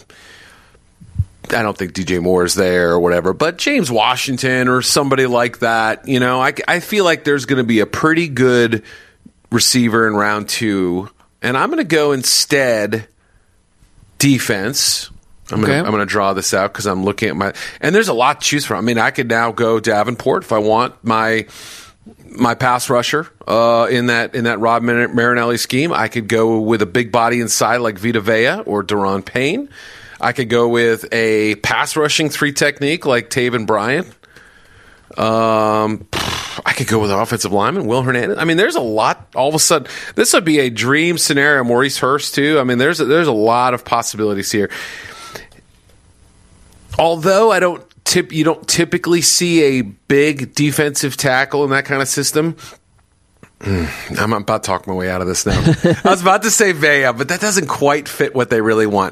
don't think DJ Moore is there or whatever, but James Washington or somebody like that, I feel like there's going to be a pretty good receiver in round 2, and I'm going to go instead defense. I'm going to draw this out because I'm looking at and there's a lot to choose from. I mean, I could now go Davenport if I want my pass rusher in that Rob Marinelli scheme. I could go with a big body inside like Vita Vea or Daron Payne. I could go with a pass rushing 3 technique like Taven Bryan. I could go with an offensive lineman, Will Hernandez. I mean, there's a lot. All of a sudden, this would be a dream scenario. Maurice Hurst too. I mean, there's a lot of possibilities here. Although I don't you don't typically see a big defensive tackle in that kind of system. I'm about to talk my way out of this now. I was about to say Vea, but that doesn't quite fit what they really want.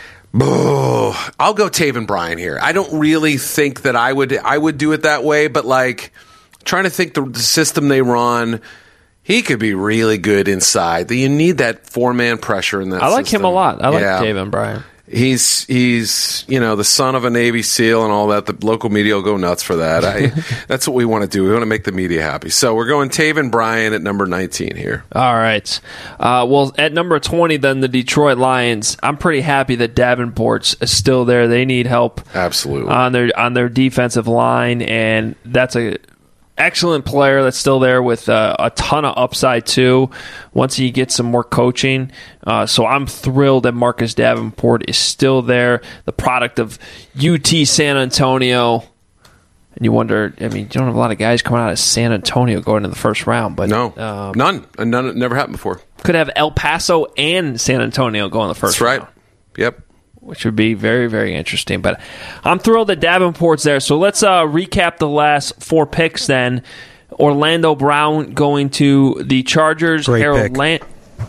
I'll go Taven Bryan here. I don't really think that I would do it that way, but like trying to think the system they run, he could be really good inside. You need that 4-man pressure in that I like system. him a lot. I like Taven Bryan. He's the son of a Navy SEAL and all that. The local media will go nuts for that. That's what we want to do. We want to make the media happy. So we're going Taven Bryan at number 19 here. All right. Well, at number 20, then the Detroit Lions. I'm pretty happy that Davenport's still there. They need help, absolutely, on their defensive line, and that's a excellent player that's still there with a ton of upside too once he gets some more coaching. So I'm thrilled that Marcus Davenport is still there, the product of UT San Antonio. And you wonder, I mean, you don't have a lot of guys coming out of San Antonio going to the first round. But no, none. It never happened before. Could have El Paso and San Antonio go in the first round. That's right. Yep. Which would be very, very interesting. But I'm thrilled that Davenport's there. So let's recap the last 4 picks then. Orlando Brown going to the Chargers. Great pick.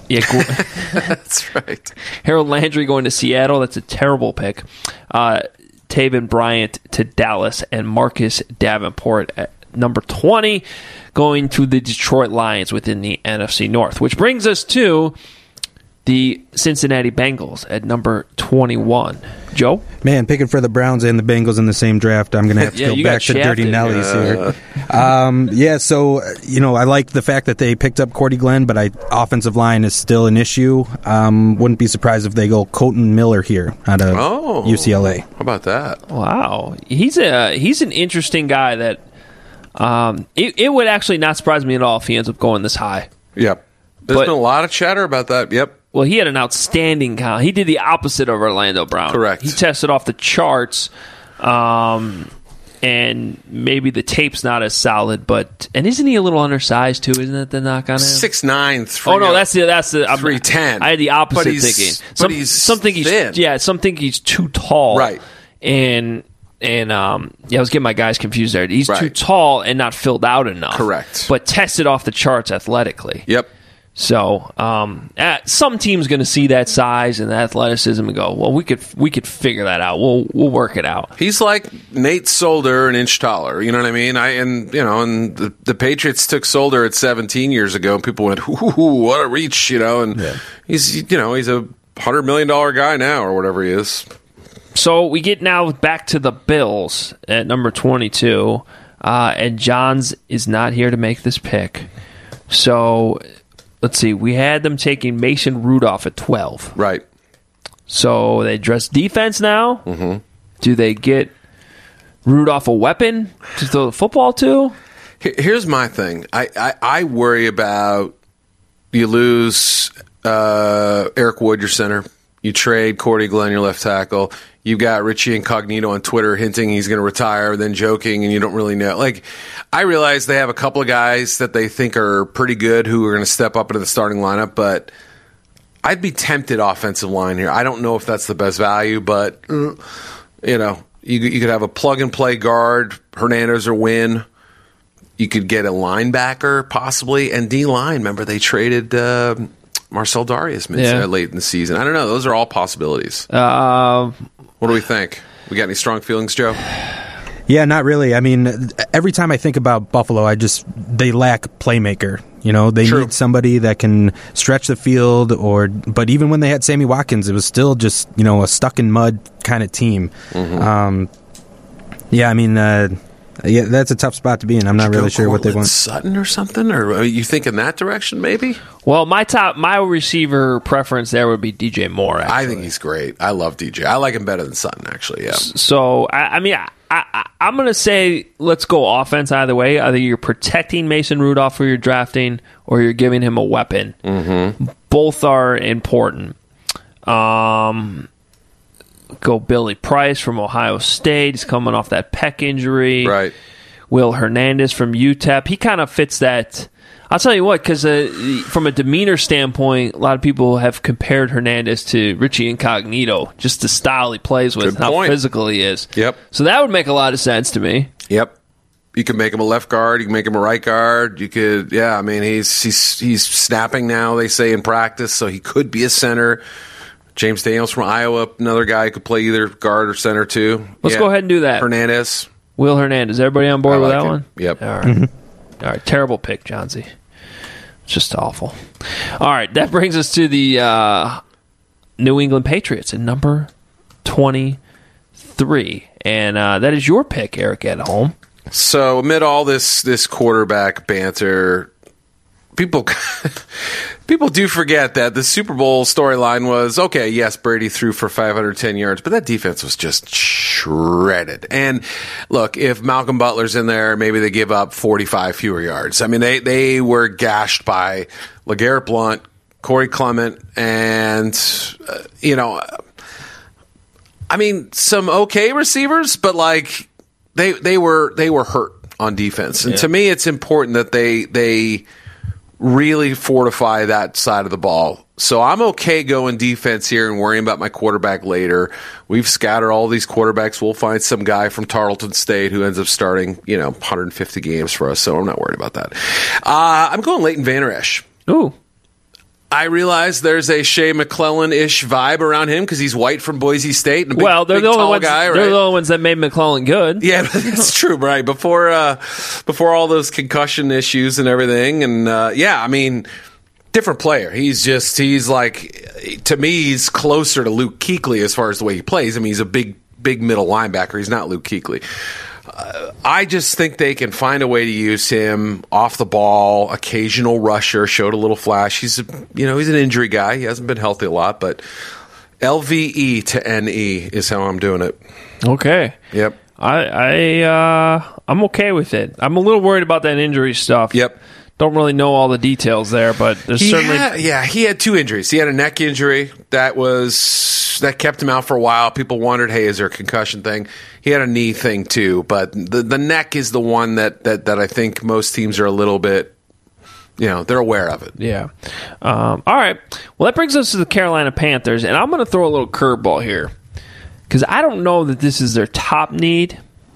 That's right. Harold Landry going to Seattle. That's a terrible pick. Taven Bryant to Dallas. And Marcus Davenport at number 20 going to the Detroit Lions within the NFC North. Which brings us to the Cincinnati Bengals at number 21. Joe? Man, picking for the Browns and the Bengals in the same draft, I'm going to have to go back to Dirty Nellies here. So, I like the fact that they picked up Cordy Glenn, but offensive line is still an issue. Wouldn't be surprised if they go Colton Miller here out of UCLA. How about that? Wow. He's an interesting guy that it would actually not surprise me at all if he ends up going this high. Yep. There's been a lot of chatter about that. Yep. Well, he had an outstanding count. He did the opposite of Orlando Brown. Correct. He tested off the charts, and maybe the tape's not as solid. And isn't he a little undersized too? Isn't that the knock on him? 6'9", 3. Oh no, that's the 310. I had the opposite thinking. Some think he's too tall. Right. And I was getting my guys confused there. He's too tall and not filled out enough. Correct. But tested off the charts athletically. Yep. So, some team's going to see that size and athleticism and go, well, we could figure that out. We'll work it out. He's like Nate Solder, an inch taller. You know what I mean? And the Patriots took Solder at 17 years ago, and people went, "Ooh, what a reach!" And he's a $100 million guy now, or whatever he is. So we get now back to the Bills at number 22, and Johns is not here to make this pick. So let's see. We had them taking Mason Rudolph at 12. Right. So they address defense now. Mm-hmm. Do they get Rudolph a weapon to throw the football to? Here's my thing. I worry about you lose Eric Wood, your center. You trade Cordy Glenn, your left tackle. You've got Richie Incognito on Twitter hinting he's going to retire, then joking, and you don't really know. Like, I realize they have a couple of guys that they think are pretty good who are going to step up into the starting lineup, but I'd be tempted offensive line here. I don't know if that's the best value, but, you could have a plug-and-play guard, Hernandez or Wynn. You could get a linebacker, possibly, and D-line. Remember, they traded Marcel Darius late in the season. I don't know. Those are all possibilities. What do we think? We got any strong feelings, Joe? Yeah, not really. I mean, every time I think about Buffalo, they lack playmaker. They need somebody that can stretch the field. But even when they had Sammy Watkins, it was still just a stuck in mud kind of team. Mm-hmm. That's a tough spot to be in. I'm not really sure what they want. Sutton or something? Or are you thinking that direction, maybe? Well, my receiver preference there would be DJ Moore, actually. I think he's great. I love DJ. I like him better than Sutton, actually, yeah. So, I'm going to say let's go offense either way. Either you're protecting Mason Rudolph who you're drafting, or you're giving him a weapon. Mm-hmm. Both are important. Go Billy Price from Ohio State. He's coming off that pec injury. Right. Will Hernandez from UTEP. He kind of fits that I'll tell you what, because from a demeanor standpoint, a lot of people have compared Hernandez to Richie Incognito, just the style he plays with, how physical he is. Yep. So that would make a lot of sense to me. Yep. You can make him a left guard. You can make him a right guard. You could, I mean, he's snapping now, they say, in practice, so he could be a center. James Daniels from Iowa, another guy who could play either guard or center, too. Let's go ahead and do that. Hernandez. Will Hernandez. Everybody on board with that one? Yep. All right. All right. Terrible pick, Johnsy. Just awful. All right. That brings us to the New England Patriots at number 23. And that is your pick, Eric, at home. So amid all this quarterback banter, people do forget that the Super Bowl storyline was, okay, yes, Brady threw for 510 yards, but that defense was just shredded. And look, if Malcolm Butler's in there, maybe they give up 45 fewer yards. I mean, they were gashed by LeGarrette Blount, Corey Clement, and, I mean, some okay receivers, but like they were hurt on defense. And to me, it's important that they really fortify that side of the ball. So I'm okay going defense here and worrying about my quarterback later. We've scattered all these quarterbacks. We'll find some guy from Tarleton State who ends up starting, 150 games for us. So I'm not worried about that. I'm going Leighton Vander Esch. Ooh. I realize there's a Shea McClellan-ish vibe around him because he's white from Boise State. And they're the only ones that made McClellan good. Yeah, that's true, right? Before all those concussion issues and everything, and I mean, different player. He's like, to me, he's closer to Luke Kuechly as far as the way he plays. I mean, he's a big middle linebacker. He's not Luke Kuechly. I just think they can find a way to use him off the ball, occasional rusher, showed a little flash. He's an injury guy. He hasn't been healthy a lot, but LVE to NE is how I'm doing it. Okay. Yep. I'm okay with it. I'm a little worried about that injury stuff. Yep. Don't really know all the details there, but there's he had 2 injuries. He had a neck injury that kept him out for a while. People wondered, hey, is there a concussion thing? He had a knee thing too, but the neck is the one that I think most teams are a little bit, they're aware of it. Yeah. All right. Well, that brings us to the Carolina Panthers, and I'm going to throw a little curveball here because I don't know that this is their top need.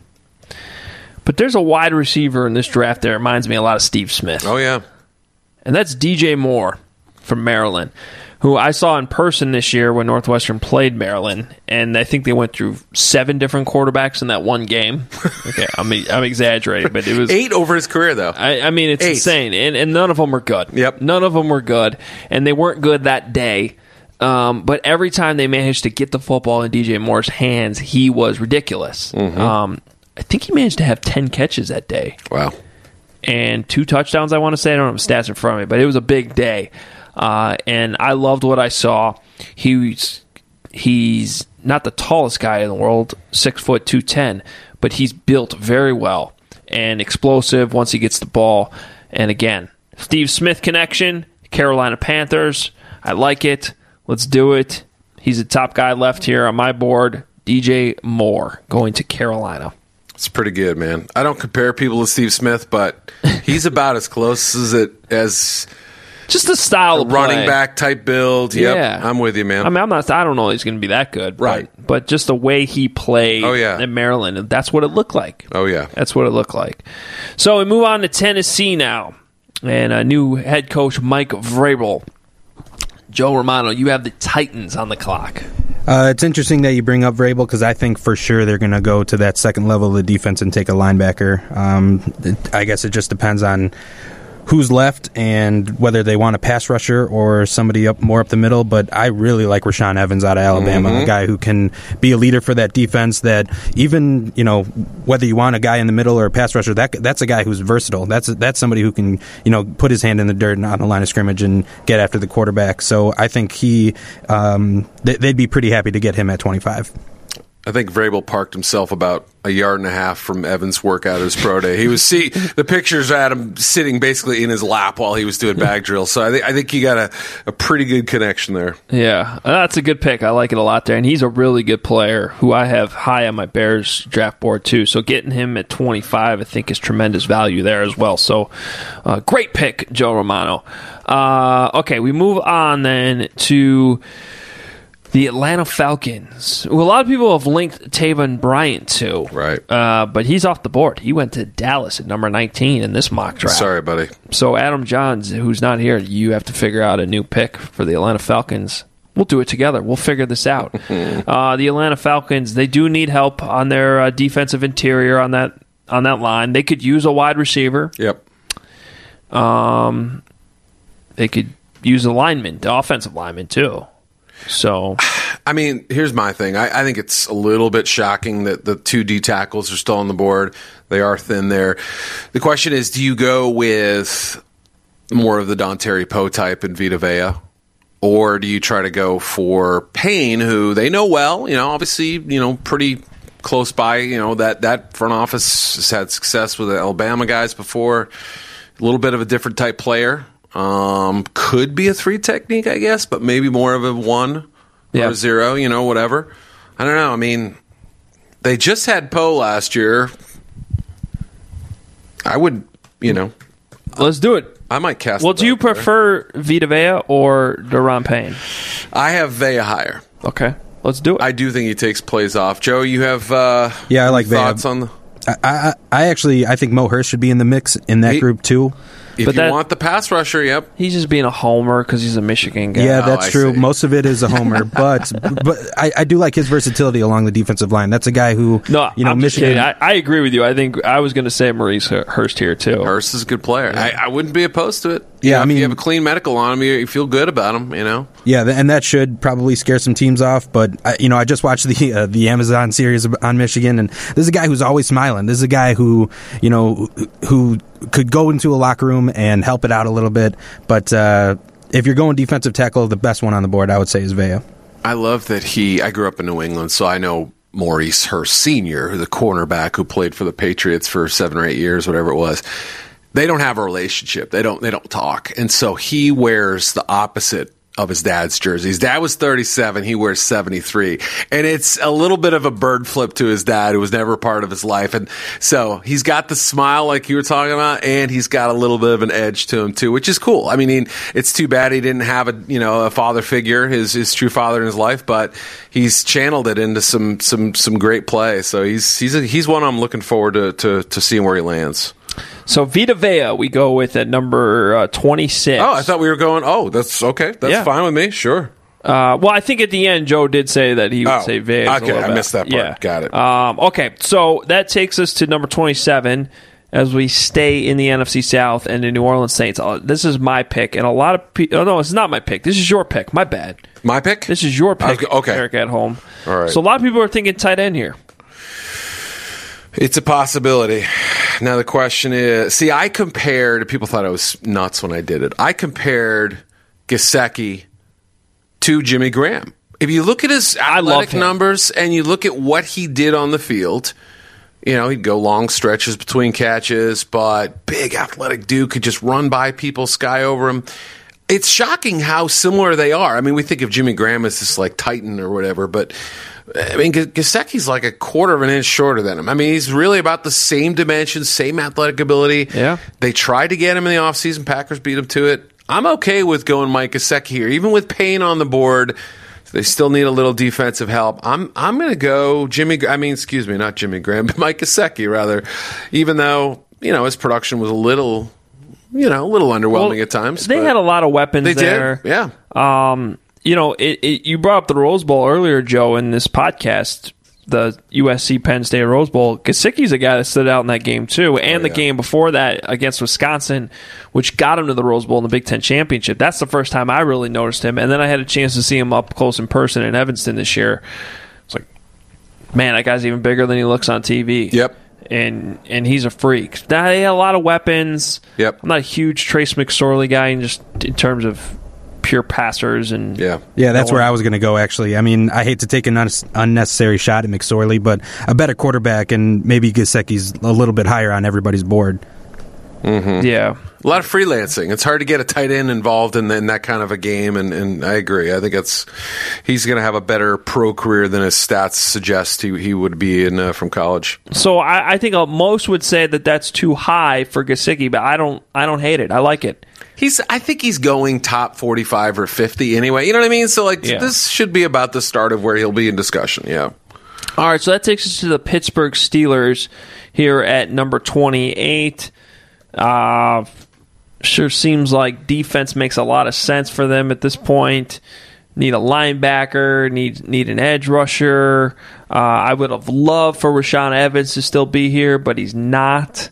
But there's a wide receiver in this draft that reminds me a lot of Steve Smith. Oh, yeah. And that's DJ Moore from Maryland, who I saw in person this year when Northwestern played Maryland. And I think they went through 7 different quarterbacks in that one game. Okay, I'm exaggerating, but it was 8 over his career, though. I mean, it's 8. insane. And none of them were good. Yep. None of them were good. And they weren't good that day. But every time they managed to get the football in DJ Moore's hands, he was ridiculous. Mm-hmm. I think he managed to have 10 catches that day. Wow. And 2 touchdowns, I want to say. I don't have stats in front of me, but it was a big day. And I loved what I saw. He's not the tallest guy in the world, 6 foot 210, but he's built very well and explosive once he gets the ball. And again, Steve Smith connection, Carolina Panthers. I like it. Let's do it. He's the top guy left here on my board. DJ Moore going to Carolina. It's pretty good, man. I don't compare people to Steve Smith, but he's about as close as just the style of running play. Back type build. Yep, yeah, I'm with you, man. I mean, I don't know he's going to be that good, right? But just the way he played in Maryland, that's what it looked like. Oh yeah, that's what it looked like. So we move on to Tennessee now, and a new head coach, Mike Vrabel. Joe Romano, you have the Titans on the clock. It's interesting that you bring up Vrabel because I think for sure they're going to go to that second level of the defense and take a linebacker. I guess it just depends on who's left and whether they want a pass rusher or somebody more up the middle. But I really like Rashaan Evans out of Alabama, a guy who can be a leader for that defense. That even whether you want a guy in the middle or a pass rusher, that's a guy who's versatile. That's somebody who can put his hand in the dirt on the line of scrimmage and get after the quarterback. So I think they'd be pretty happy to get him at 25. I think Vrabel parked himself about a yard and a half from Evan's workout at his pro day. He was the pictures had him sitting basically in his lap while he was doing bag drills. So I think you got a pretty good connection there. Yeah, that's a good pick. I like it a lot there. And he's a really good player who I have high on my Bears draft board too. So getting him at 25 I think is tremendous value there as well. So great pick, Joe Romano. Okay, we move on then to the Atlanta Falcons, who a lot of people have linked Taven Bryant to. Right. But he's off the board. He went to Dallas at number 19 in this mock draft. Sorry, buddy. So Adam Johns, who's not here, you have to figure out a new pick for the Atlanta Falcons. We'll do it together. We'll figure this out. The Atlanta Falcons, they do need help on their defensive interior on that line. They could use a wide receiver. Yep. They could use a lineman, the offensive lineman, too. So, I mean, here's my thing. I think it's a little bit shocking that the 2 D tackles are still on the board. They are thin there. The question is, do you go with more of the Dontari Poe type in Vita Vea? Or do you try to go for Payne, who they know well, obviously, pretty close by, that front office has had success with the Alabama guys before. A little bit of a different type player. Could be a 3 technique, I guess, but maybe more of a 1 or a 0, whatever. I don't know. I mean, they just had Poe last year. I would, let's do it. I might cast. Well, do you prefer Vita Vea or Daron Payne? I have Vea higher. Okay, let's do it. I do think he takes plays off. Joe, you have I like thoughts Vea. on the... I think Mo Hurst should be in the mix in that group too. If you want the pass rusher, yep. He's just being a homer because he's a Michigan guy. Yeah, that's true. Most of it is a homer, but I do like his versatility along the defensive line. That's a guy who, I'm Michigan. I agree with you. I think I was going to say Maurice Hurst here too. Hurst is a good player. I wouldn't be opposed to it. Yeah, I mean, if you have a clean medical on him, you feel good about him. Yeah, and that should probably scare some teams off. But I just watched the Amazon series on Michigan, and this is a guy who's always smiling. This is a guy who who could go into a locker room and help it out a little bit. But if you're going defensive tackle, the best one on the board, I would say, is Vea. I love that I grew up in New England, so I know Maurice Hurst Sr., the cornerback who played for the Patriots for 7 or 8 years, whatever it was. They don't have a relationship. They don't talk. And so he wears the opposite of his dad's jersey. His dad was 37. He wears 73. And it's a little bit of a bird flip to his dad, who was never part of his life. And so he's got the smile like you were talking about, and he's got a little bit of an edge to him too, which is cool. I mean, it's too bad he didn't have a father figure, his true father in his life, but he's channeled it into some great play. So he's one I'm looking forward to seeing where he lands. So Vita Vea, we go with at number 26. Oh, I thought we were going. Oh, that's okay. That's fine with me. Sure. Well, I think at the end, Joe did say that he would say Vea. Okay, I missed that part. Yeah. Got it. Okay, so that takes us to number 27 as we stay in the NFC South and the New Orleans Saints. This is my pick, and a lot of people... Oh, no, it's not my pick. This is your pick. My bad. My pick? This is your pick, okay. Eric at home. All right. So a lot of people are thinking tight end here. It's a possibility. Now the question is, I compared, people thought I was nuts when I did it. I compared Gesicki to Jimmy Graham. If you look at his athletic numbers and you look at what he did on the field, he'd go long stretches between catches, but big athletic dude could just run by people, sky over him. It's shocking how similar they are. I mean, we think of Jimmy Graham as this like Titan or whatever, but I mean, Gesicki's like a quarter of an inch shorter than him. I mean, he's really about the same dimensions, same athletic ability. Yeah. They tried to get him in the offseason. Packers beat him to it. I'm okay with going Mike Gesicki here. Even with Payne on the board, they still need a little defensive help. I'm going to go not Jimmy Graham, but Mike Gesicki, rather, even though, his production was a little underwhelming at times. They had a lot of weapons there. They did, yeah. You brought up the Rose Bowl earlier, Joe, in this podcast, the USC Penn State Rose Bowl. Gesicki's a guy that stood out in that game, too, and the game before that against Wisconsin, which got him to the Rose Bowl in the Big Ten Championship. That's the first time I really noticed him, and then I had a chance to see him up close in person in Evanston this year. It's like, man, that guy's even bigger than he looks on TV. Yep. And he's a freak. Now, they had a lot of weapons. Yep. I'm not a huge Trace McSorley guy in terms of pure passers. And that's where I was going to go, actually. I mean, I hate to take an unnecessary shot at McSorley, but a better quarterback, and maybe Gesicki's a little bit higher on everybody's board. Mm-hmm. Yeah. A lot of freelancing. It's hard to get a tight end involved in that kind of a game, and I agree. I think he's going to have a better pro career than his stats suggest he would be in from college. So I think most would say that that's too high for Gesicki, but I don't hate it. I like it. I think he's going top 45 or 50 anyway. You know what I mean? So this should be about the start of where he'll be in discussion. Yeah. All right. So that takes us to the Pittsburgh Steelers here at number 28. Sure seems like defense makes a lot of sense for them at this point. Need a linebacker, need an edge rusher. I would have loved for Rashaan Evans to still be here, but he's not.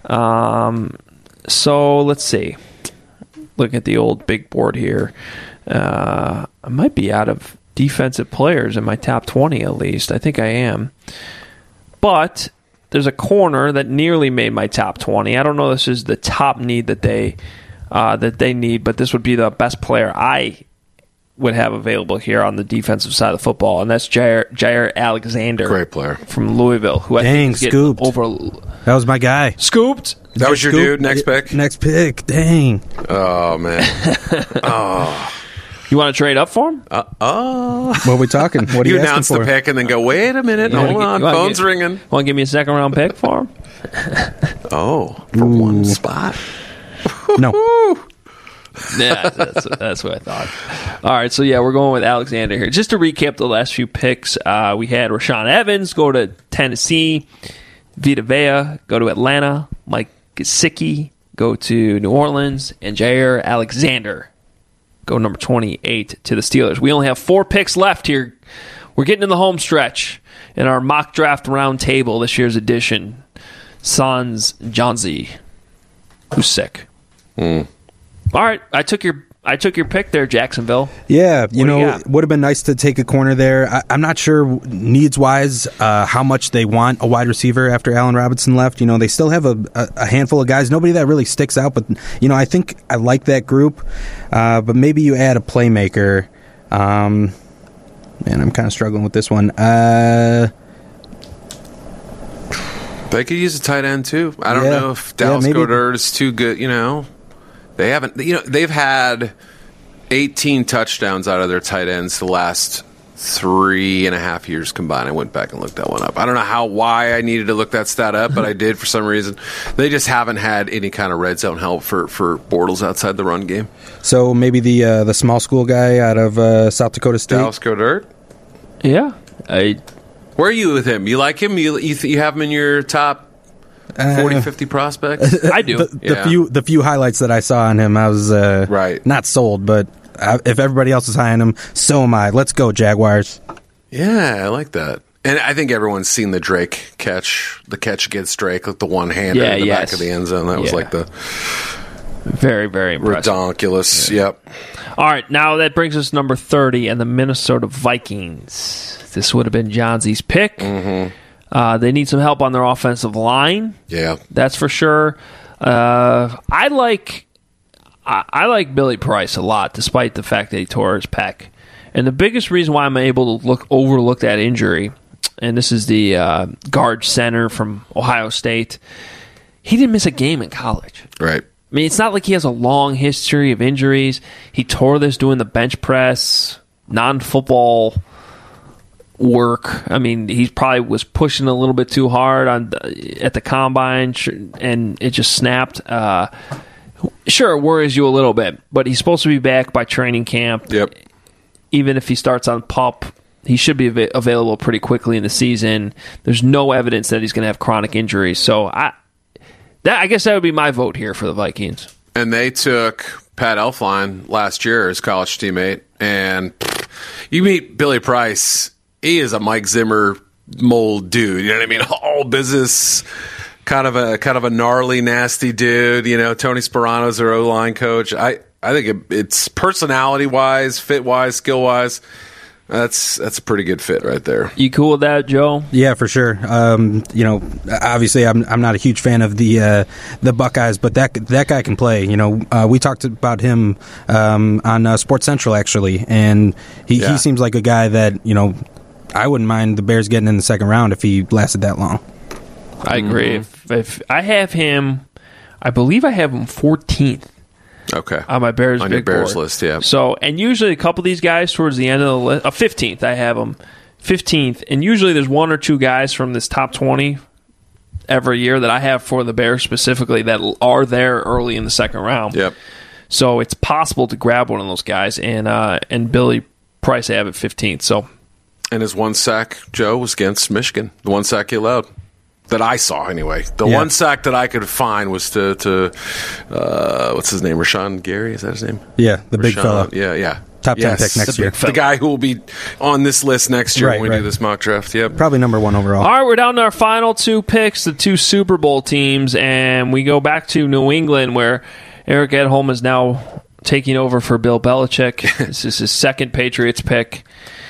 So let's see. Look at the old big board here. I might be out of defensive players in my top 20 at least. I think I am. But there's a corner that nearly made my top 20. I don't know if this is the top need that they need, but this would be the best player I would have available here on the defensive side of the football, and that's Jair Alexander. Great player. From Louisville, who I think is scooped. That was my guy. Scooped? That was your dude? Next pick? Next pick. Dang. Oh, man. Oh. You want to trade up for him? What are we talking? What are you announce asking for? the pick and then go, wait a minute, hold on, phone's ringing. Want to give me a second-round pick for him? For one spot? No. Yeah, that's what I thought. All right, so we're going with Alexander here. Just to recap the last few picks, we had Rashaan Evans go to Tennessee, Vita Vea go to Atlanta, Mike Gesicki go to New Orleans, and Jair Alexander go number 28 to the Steelers. We only have 4 picks left here. We're getting in the home stretch in our mock draft round table, this year's edition. Sans Johnzy. Who's sick? All right, I took your pick there, Jacksonville. Yeah, it would have been nice to take a corner there. I'm not sure needs-wise how much they want a wide receiver after Allen Robinson left. They still have a handful of guys. Nobody that really sticks out, but, I think I like that group. But maybe you add a playmaker. Man, I'm kind of struggling with this one. They could use a tight end, too. I don't know if Dallas Goedert is too good, They haven't. They've had 18 touchdowns out of their tight ends the last 3.5 years combined. I went back and looked that one up. I don't know why I needed to look that stat up, but I did for some reason. They just haven't had any kind of red zone help for Bortles outside the run game. So maybe the small school guy out of South Dakota State, Dallas Goedert. Yeah, where are you with him? You like him? You have him in your top 40, 50 prospects? I do. The few highlights that I saw on him, I was not sold, but if everybody else is high on him, so am I. Let's go, Jaguars. Yeah, I like that. And I think everyone's seen the Drake catch, the catch against Drake, like the one-hander in the back of the end zone. That was like the very, very impressive. Redonkulous, yep. All right, now that brings us number 30 and the Minnesota Vikings. This would have been Johnsy's pick. Mm-hmm. They need some help on their offensive line. Yeah, that's for sure. I like Billy Price a lot, despite the fact that he tore his pec. And the biggest reason why I'm able to overlook that injury, and this is the guard center from Ohio State, he didn't miss a game in college. Right. I mean, it's not like he has a long history of injuries. He tore this doing the bench press, non-football work. I mean, he probably was pushing a little bit too hard at the combine, and it just snapped. Sure, it worries you a little bit, but he's supposed to be back by training camp. Yep. Even if he starts on PUP, he should be available pretty quickly in the season. There's no evidence that he's going to have chronic injuries. So I guess that would be my vote here for the Vikings. And they took Pat Elflein last year, his college teammate, and you meet Billy Price. He is a Mike Zimmer mold dude. You know what I mean? All business, kind of a gnarly, nasty dude. Tony Sperano's their O-line coach. I think it's personality-wise, fit-wise, skill-wise. That's a pretty good fit right there. You cool with that, Joe? Yeah, for sure. Obviously, I'm not a huge fan of the Buckeyes, but that guy can play. We talked about him on Sports Central actually, and he seems like a guy that I wouldn't mind the Bears getting in the second round if he lasted that long. I agree. If I have him, I believe I have him 14th. Okay. On my Bears on big your Bears board. list, yeah. So, and usually a couple of these guys towards the end of the list, 15th, I have them 15th, and usually there's one or two guys from this top 20 every year that I have for the Bears specifically that are there early in the second round. Yep. So it's possible to grab one of those guys, and Billy Price I have at 15th. So, and his one sack, Joe, was against Michigan. The one sack he allowed. That I saw anyway. The one sack that I could find was to what's his name? Rashawn Gary, is that his name? Yeah, the big fella. Yeah. Top 10 pick next year. The guy who will be on this list next year when we do this mock draft. Yep. Probably number 1 overall. All right, we're down to our final two picks, the two Super Bowl teams, and we go back to New England where Eric Edholm is now taking over for Bill Belichick. This is his second Patriots pick.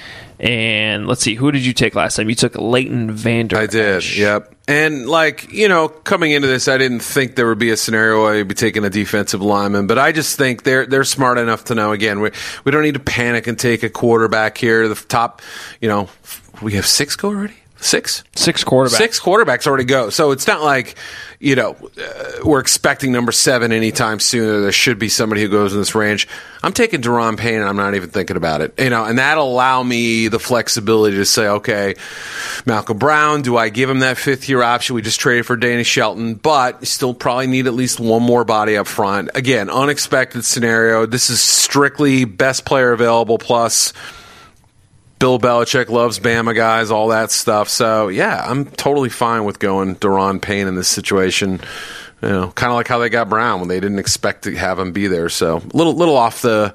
And let's see, who did you take last time? You took Leighton Vander Esch. I did, yep. And, coming into this, I didn't think there would be a scenario where I'd be taking a defensive lineman, but I just think they're smart enough to know, again, we don't need to panic and take a quarterback here. The top, we have 6 go already? 6? 6 quarterbacks. 6 quarterbacks already go. So it's not like, we're expecting number 7 anytime soon. There should be somebody who goes in this range. I'm taking Daron Payne, and I'm not even thinking about it. And that'll allow me the flexibility to say, okay, Malcolm Brown, do I give him that 5th-year option? We just traded for Danny Shelton, but still probably need at least one more body up front. Again, unexpected scenario. This is strictly best player available plus Bill Belichick loves Bama guys, all that stuff. So, yeah, I'm totally fine with going Daron Payne in this situation. Kind of like how they got Brown when they didn't expect to have him be there. So, a little off the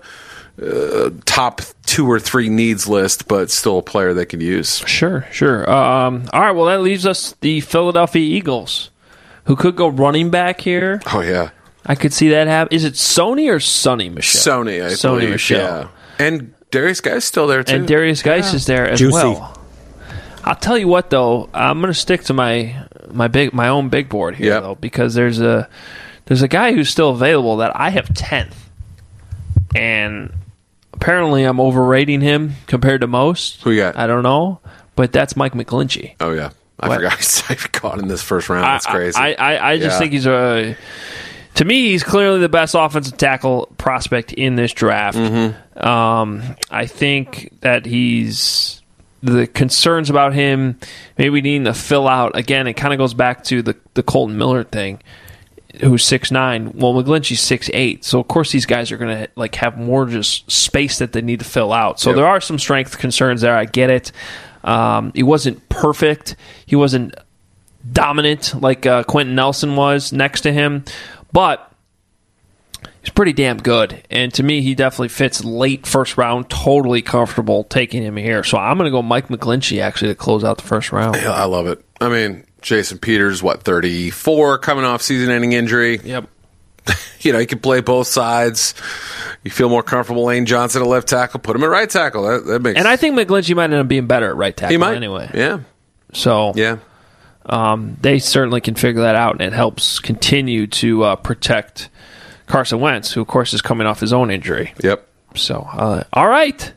top 2 or 3 needs list, but still a player they could use. Sure. All right, well, that leaves us the Philadelphia Eagles, who could go running back here. Oh, yeah. I could see that happen. Is it Sony or Sonny Michel? Sony, I believe. Michel. Yeah. And Darius Geis still there, too. And Darius Geis is there as well. I'll tell you what, though. I'm going to stick to my own big board here, though, because there's a guy who's still available that I have 10th. And apparently I'm overrating him compared to most. Who you got? I don't know. But that's Mike McGlinchey. Oh, yeah. I forgot I caught in this first round. That's crazy. I just think he's to me, he's clearly the best offensive tackle prospect in this draft. Mm-hmm. I think that the concerns about him maybe needing to fill out, again, it kind of goes back to the Colton Miller thing, who's 6'9". Well, McGlinchey's 6'8". So, of course, these guys are going to have more just space that they need to fill out. So there are some strength concerns there. I get it. He wasn't perfect. He wasn't dominant like Quentin Nelson was next to him. But he's pretty damn good. And to me, he definitely fits late first round. Totally comfortable taking him here. So I'm going to go Mike McGlinchey, actually, to close out the first round. Yeah, I love it. I mean, Jason Peters, 34, coming off season-ending injury. Yep. He can play both sides. You feel more comfortable Lane Johnson at left tackle, put him at right tackle. That makes. And I think McGlinchey might end up being better at right tackle. He might. Anyway. Yeah. So. Yeah. They certainly can figure that out, and it helps continue to protect Carson Wentz, who, of course, is coming off his own injury. Yep. So, all right.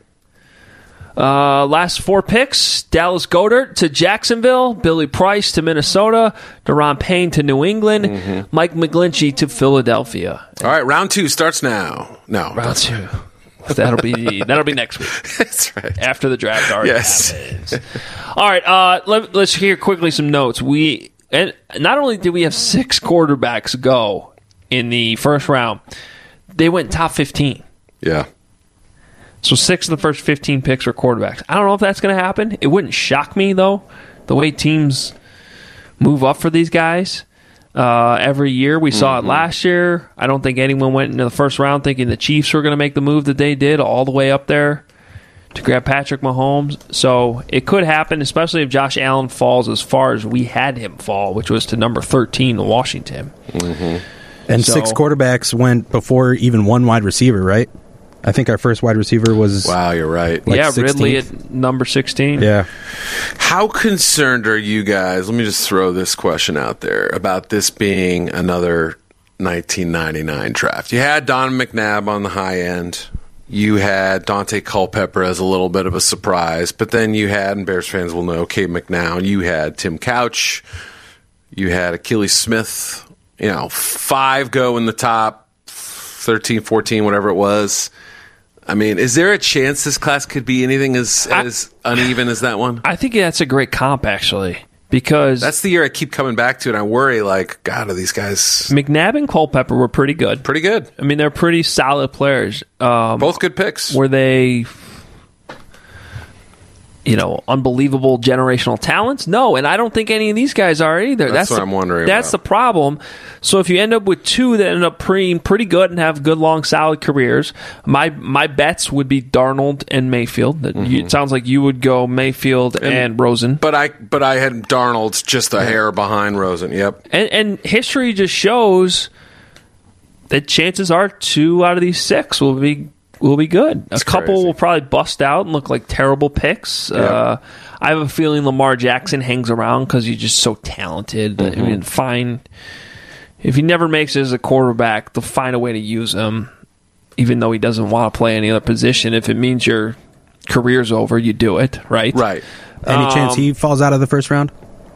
Last 4 picks, Dallas Goedert to Jacksonville, Billy Price to Minnesota, Daron Payne to New England, Mike McGlinchey to Philadelphia. All right, round 2 starts now. No. Round 2. That'll be next week. That's right. After the draft already yes. happens. All right, let's hear quickly some notes. And not only did we have 6 quarterbacks go in the first round, they went top 15. Yeah. So 6 of the first 15 picks were quarterbacks. I don't know if that's going to happen. It wouldn't shock me, though, the way teams move up for these guys. Every year. We saw it last year. I don't think anyone went into the first round thinking the Chiefs were going to make the move that they did all the way up there to grab Patrick Mahomes. So it could happen, especially if Josh Allen falls as far as we had him fall, which was to number 13 in Washington. And 6 quarterbacks went before even 1 wide receiver, right? I think our first wide receiver was... Wow, you're right. Like yeah, 16th. Ridley at number 16. Yeah. How concerned are you guys? Let me just throw this question out there about this being another 1999 draft. You had Don McNabb on the high end. You had Dante Culpepper as a little bit of a surprise, but then you had, and Bears fans will know, Cade McNown. You had Tim Couch. You had Achilles Smith. 5 go in the top 13, 14, whatever it was. I mean, is there a chance this class could be anything as uneven as that one? I think that's a great comp, actually, because... That's the year I keep coming back to, and I worry, like, God, are these guys... McNabb and Culpepper were pretty good. Pretty good. I mean, they're pretty solid players. Both good picks. Were they... unbelievable generational talents? No, and I don't think any of these guys are either. That's what I'm wondering That's about. the problem. So if you end up with 2 that end up pretty good and have good, long, solid careers, my bets would be Darnold and Mayfield. It sounds like you would go Mayfield and Rosen. But I had Darnold just a hair behind Rosen. Yep. And history just shows that chances are 2 out of these 6 will be good. A couple crazy. will probably bust out and look like terrible picks. Yep. I have a feeling Lamar Jackson hangs around because he's just so talented. I mean, if he never makes it as a quarterback, they'll find a way to use him, even though he doesn't want to play any other position. If it means your career's over, you do it, right? Right. Any chance he falls out of the first round?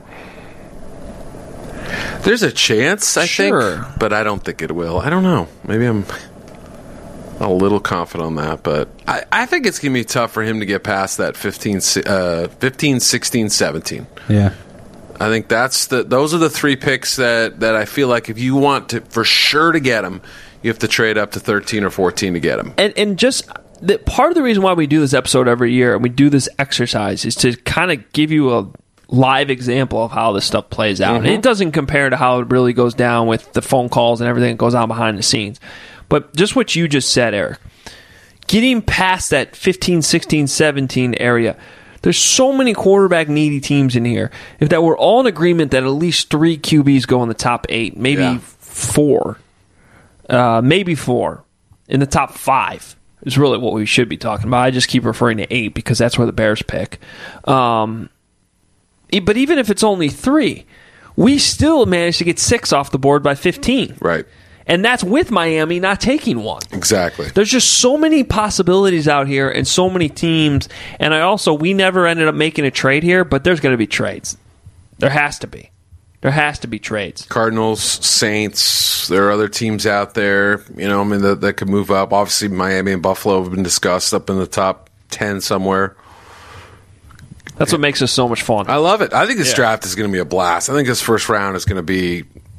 There's a chance, I Sure. think, but I don't think it will. I don't know. Maybe I'm a little confident on that, but I think it's going to be tough for him to get past that 15, 16, 17. Yeah. I think those are the 3 picks that I feel like if you want to for sure to get them, you have to trade up to 13 or 14 to get them. And just part of the reason why we do this episode every year and we do this exercise is to kind of give you a live example of how this stuff plays out. And it doesn't compare to how it really goes down with the phone calls and everything that goes on behind the scenes. But just what you just said, Eric, getting past that 15, 16, 17 area, there's so many quarterback needy teams in here. If that were all in agreement that at least 3 QBs go in the top 8, maybe 4, maybe 4 in the top 5 is really what we should be talking about. I just keep referring to 8 because that's where the Bears pick. But even if it's only 3, we still managed to get 6 off the board by 15. Right. And that's with Miami not taking 1. Exactly. There's just so many possibilities out here and so many teams. And we never ended up making a trade here, but there's going to be trades. There has to be. There has to be trades. Cardinals, Saints, there are other teams out there, that could move up. Obviously, Miami and Buffalo have been discussed up in the top 10 somewhere. That's what makes this so much fun. I love it. I think this draft is going to be a blast. I think this first round is going to be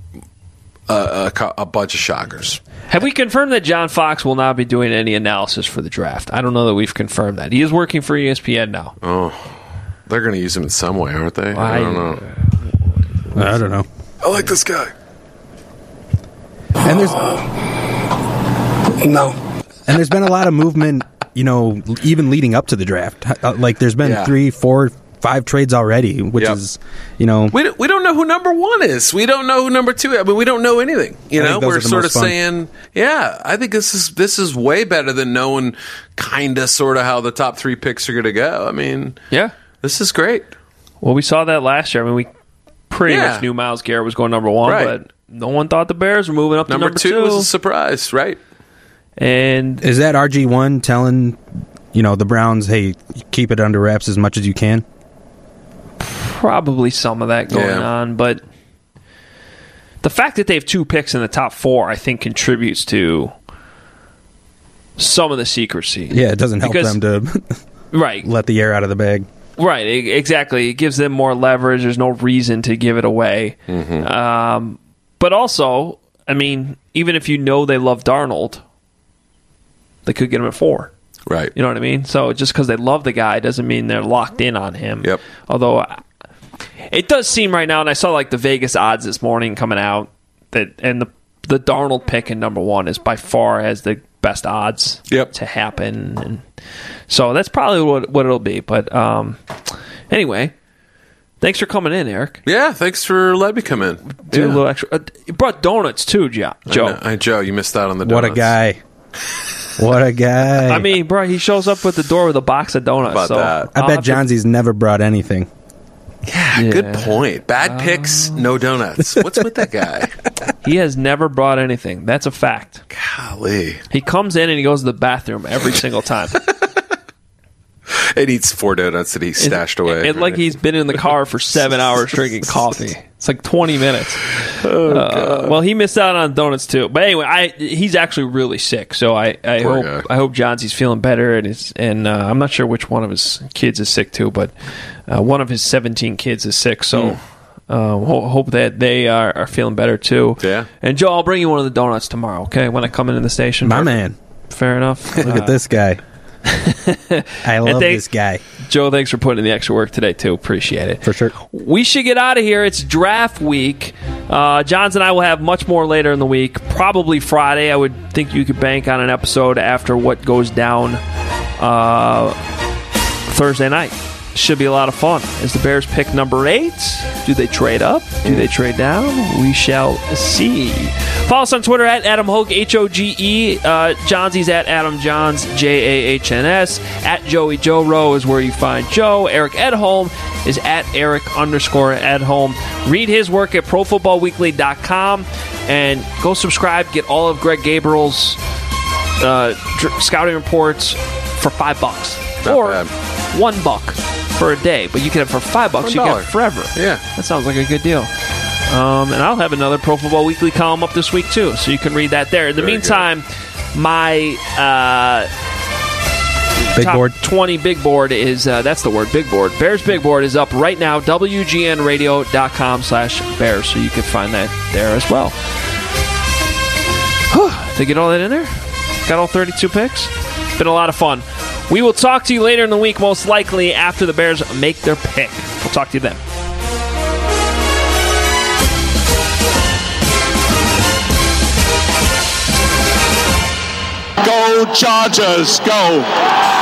a bunch of shockers. Have we confirmed that John Fox will not be doing any analysis for the draft? I don't know that we've confirmed that. He is working for ESPN now. Oh, they're going to use him in some way, aren't they? I don't know. I don't know. I like this guy. And there's been a lot of movement, even leading up to the draft. Like there's been 3, 4, 5 trades already, which is, we don't know who number 1 is. We don't know who number 2 is. I mean, we don't know anything. We're sort of saying, I think this is way better than knowing kind of sort of how the top 3 picks are going to go. I mean, this is great. Well, we saw that last year. I mean, we pretty much knew Myles Garrett was going number 1, but no one thought the Bears were moving up to number 2. Was a surprise, right? And is that RG1 telling, the Browns, hey, keep it under wraps as much as you can? Probably some of that going on, but the fact that they have 2 picks in the top 4, I think, contributes to some of the secrecy. Yeah, it doesn't help them to let the air out of the bag. Right, exactly. It gives them more leverage. There's no reason to give it away. But also, I mean, even if they love Darnold, they could get him at 4. Right. You know what I mean? So just because they love the guy doesn't mean they're locked in on him. Yep. Although it does seem right now, and I saw like the Vegas odds this morning coming out, and the Darnold pick in number 1 is by far has the best odds to happen. And so that's probably what it'll be. But anyway, thanks for coming in, Eric. Yeah, thanks for letting me come in. Do a little extra. You brought donuts too, Joe. Joe, you missed out on the donuts. What a guy. What a guy. I mean, bro, he shows up at the door with a box of donuts. About that? I bet Johnsy's never brought anything. Yeah, good point. Bad picks, no donuts. What's with that guy? He has never brought anything. That's a fact. Golly. He comes in and he goes to the bathroom every single time. And eats 4 donuts that he stashed away. And like he's been in the car for 7 hours drinking coffee. It's like 20 minutes. Well, he missed out on donuts too. But anyway, he's actually really sick. So I hope Johnsy's feeling better. And I'm not sure which one of his kids is sick too, but one of his 17 kids is sick. So hope that they are feeling better too. Yeah. And Joe, I'll bring you one of the donuts tomorrow. Okay, when I come into the station. My man. Fair enough. Look at this guy. I love this guy. Joe, thanks for putting in the extra work today, too. Appreciate it. For sure. We should get out of here. It's draft week. Johns and I will have much more later in the week. Probably Friday. I would think you could bank on an episode after what goes down Thursday night. Should be a lot of fun. Is the Bears pick number 8? Do they trade up? Do they trade down? We shall see. Follow us on Twitter at Adam Hoge, H-O-G-E. Johnsy's at Adam Johns, J-A-H-N-S. At Joey Joe Rowe is where you find Joe. Eric Edholm is at Eric_Edholm. Read his work at ProFootballWeekly.com and go subscribe. Get all of Greg Gabriel's scouting reports for $5. Not or bad. $1 for a day, but you can have for $5. You can have forever. Yeah, that sounds like a good deal. And I'll have another Pro Football Weekly column up this week too, so you can read that there. In the meantime, my big top board 20 big board is that's the word, big board. Bears big board is up right now. WGNradio.com/Bears, so you can find that there as well. Did I get all that in there? Got all 32 picks? Been a lot of fun. We will talk to you later in the week, most likely after the Bears make their pick. We'll talk to you then. Go Chargers, go!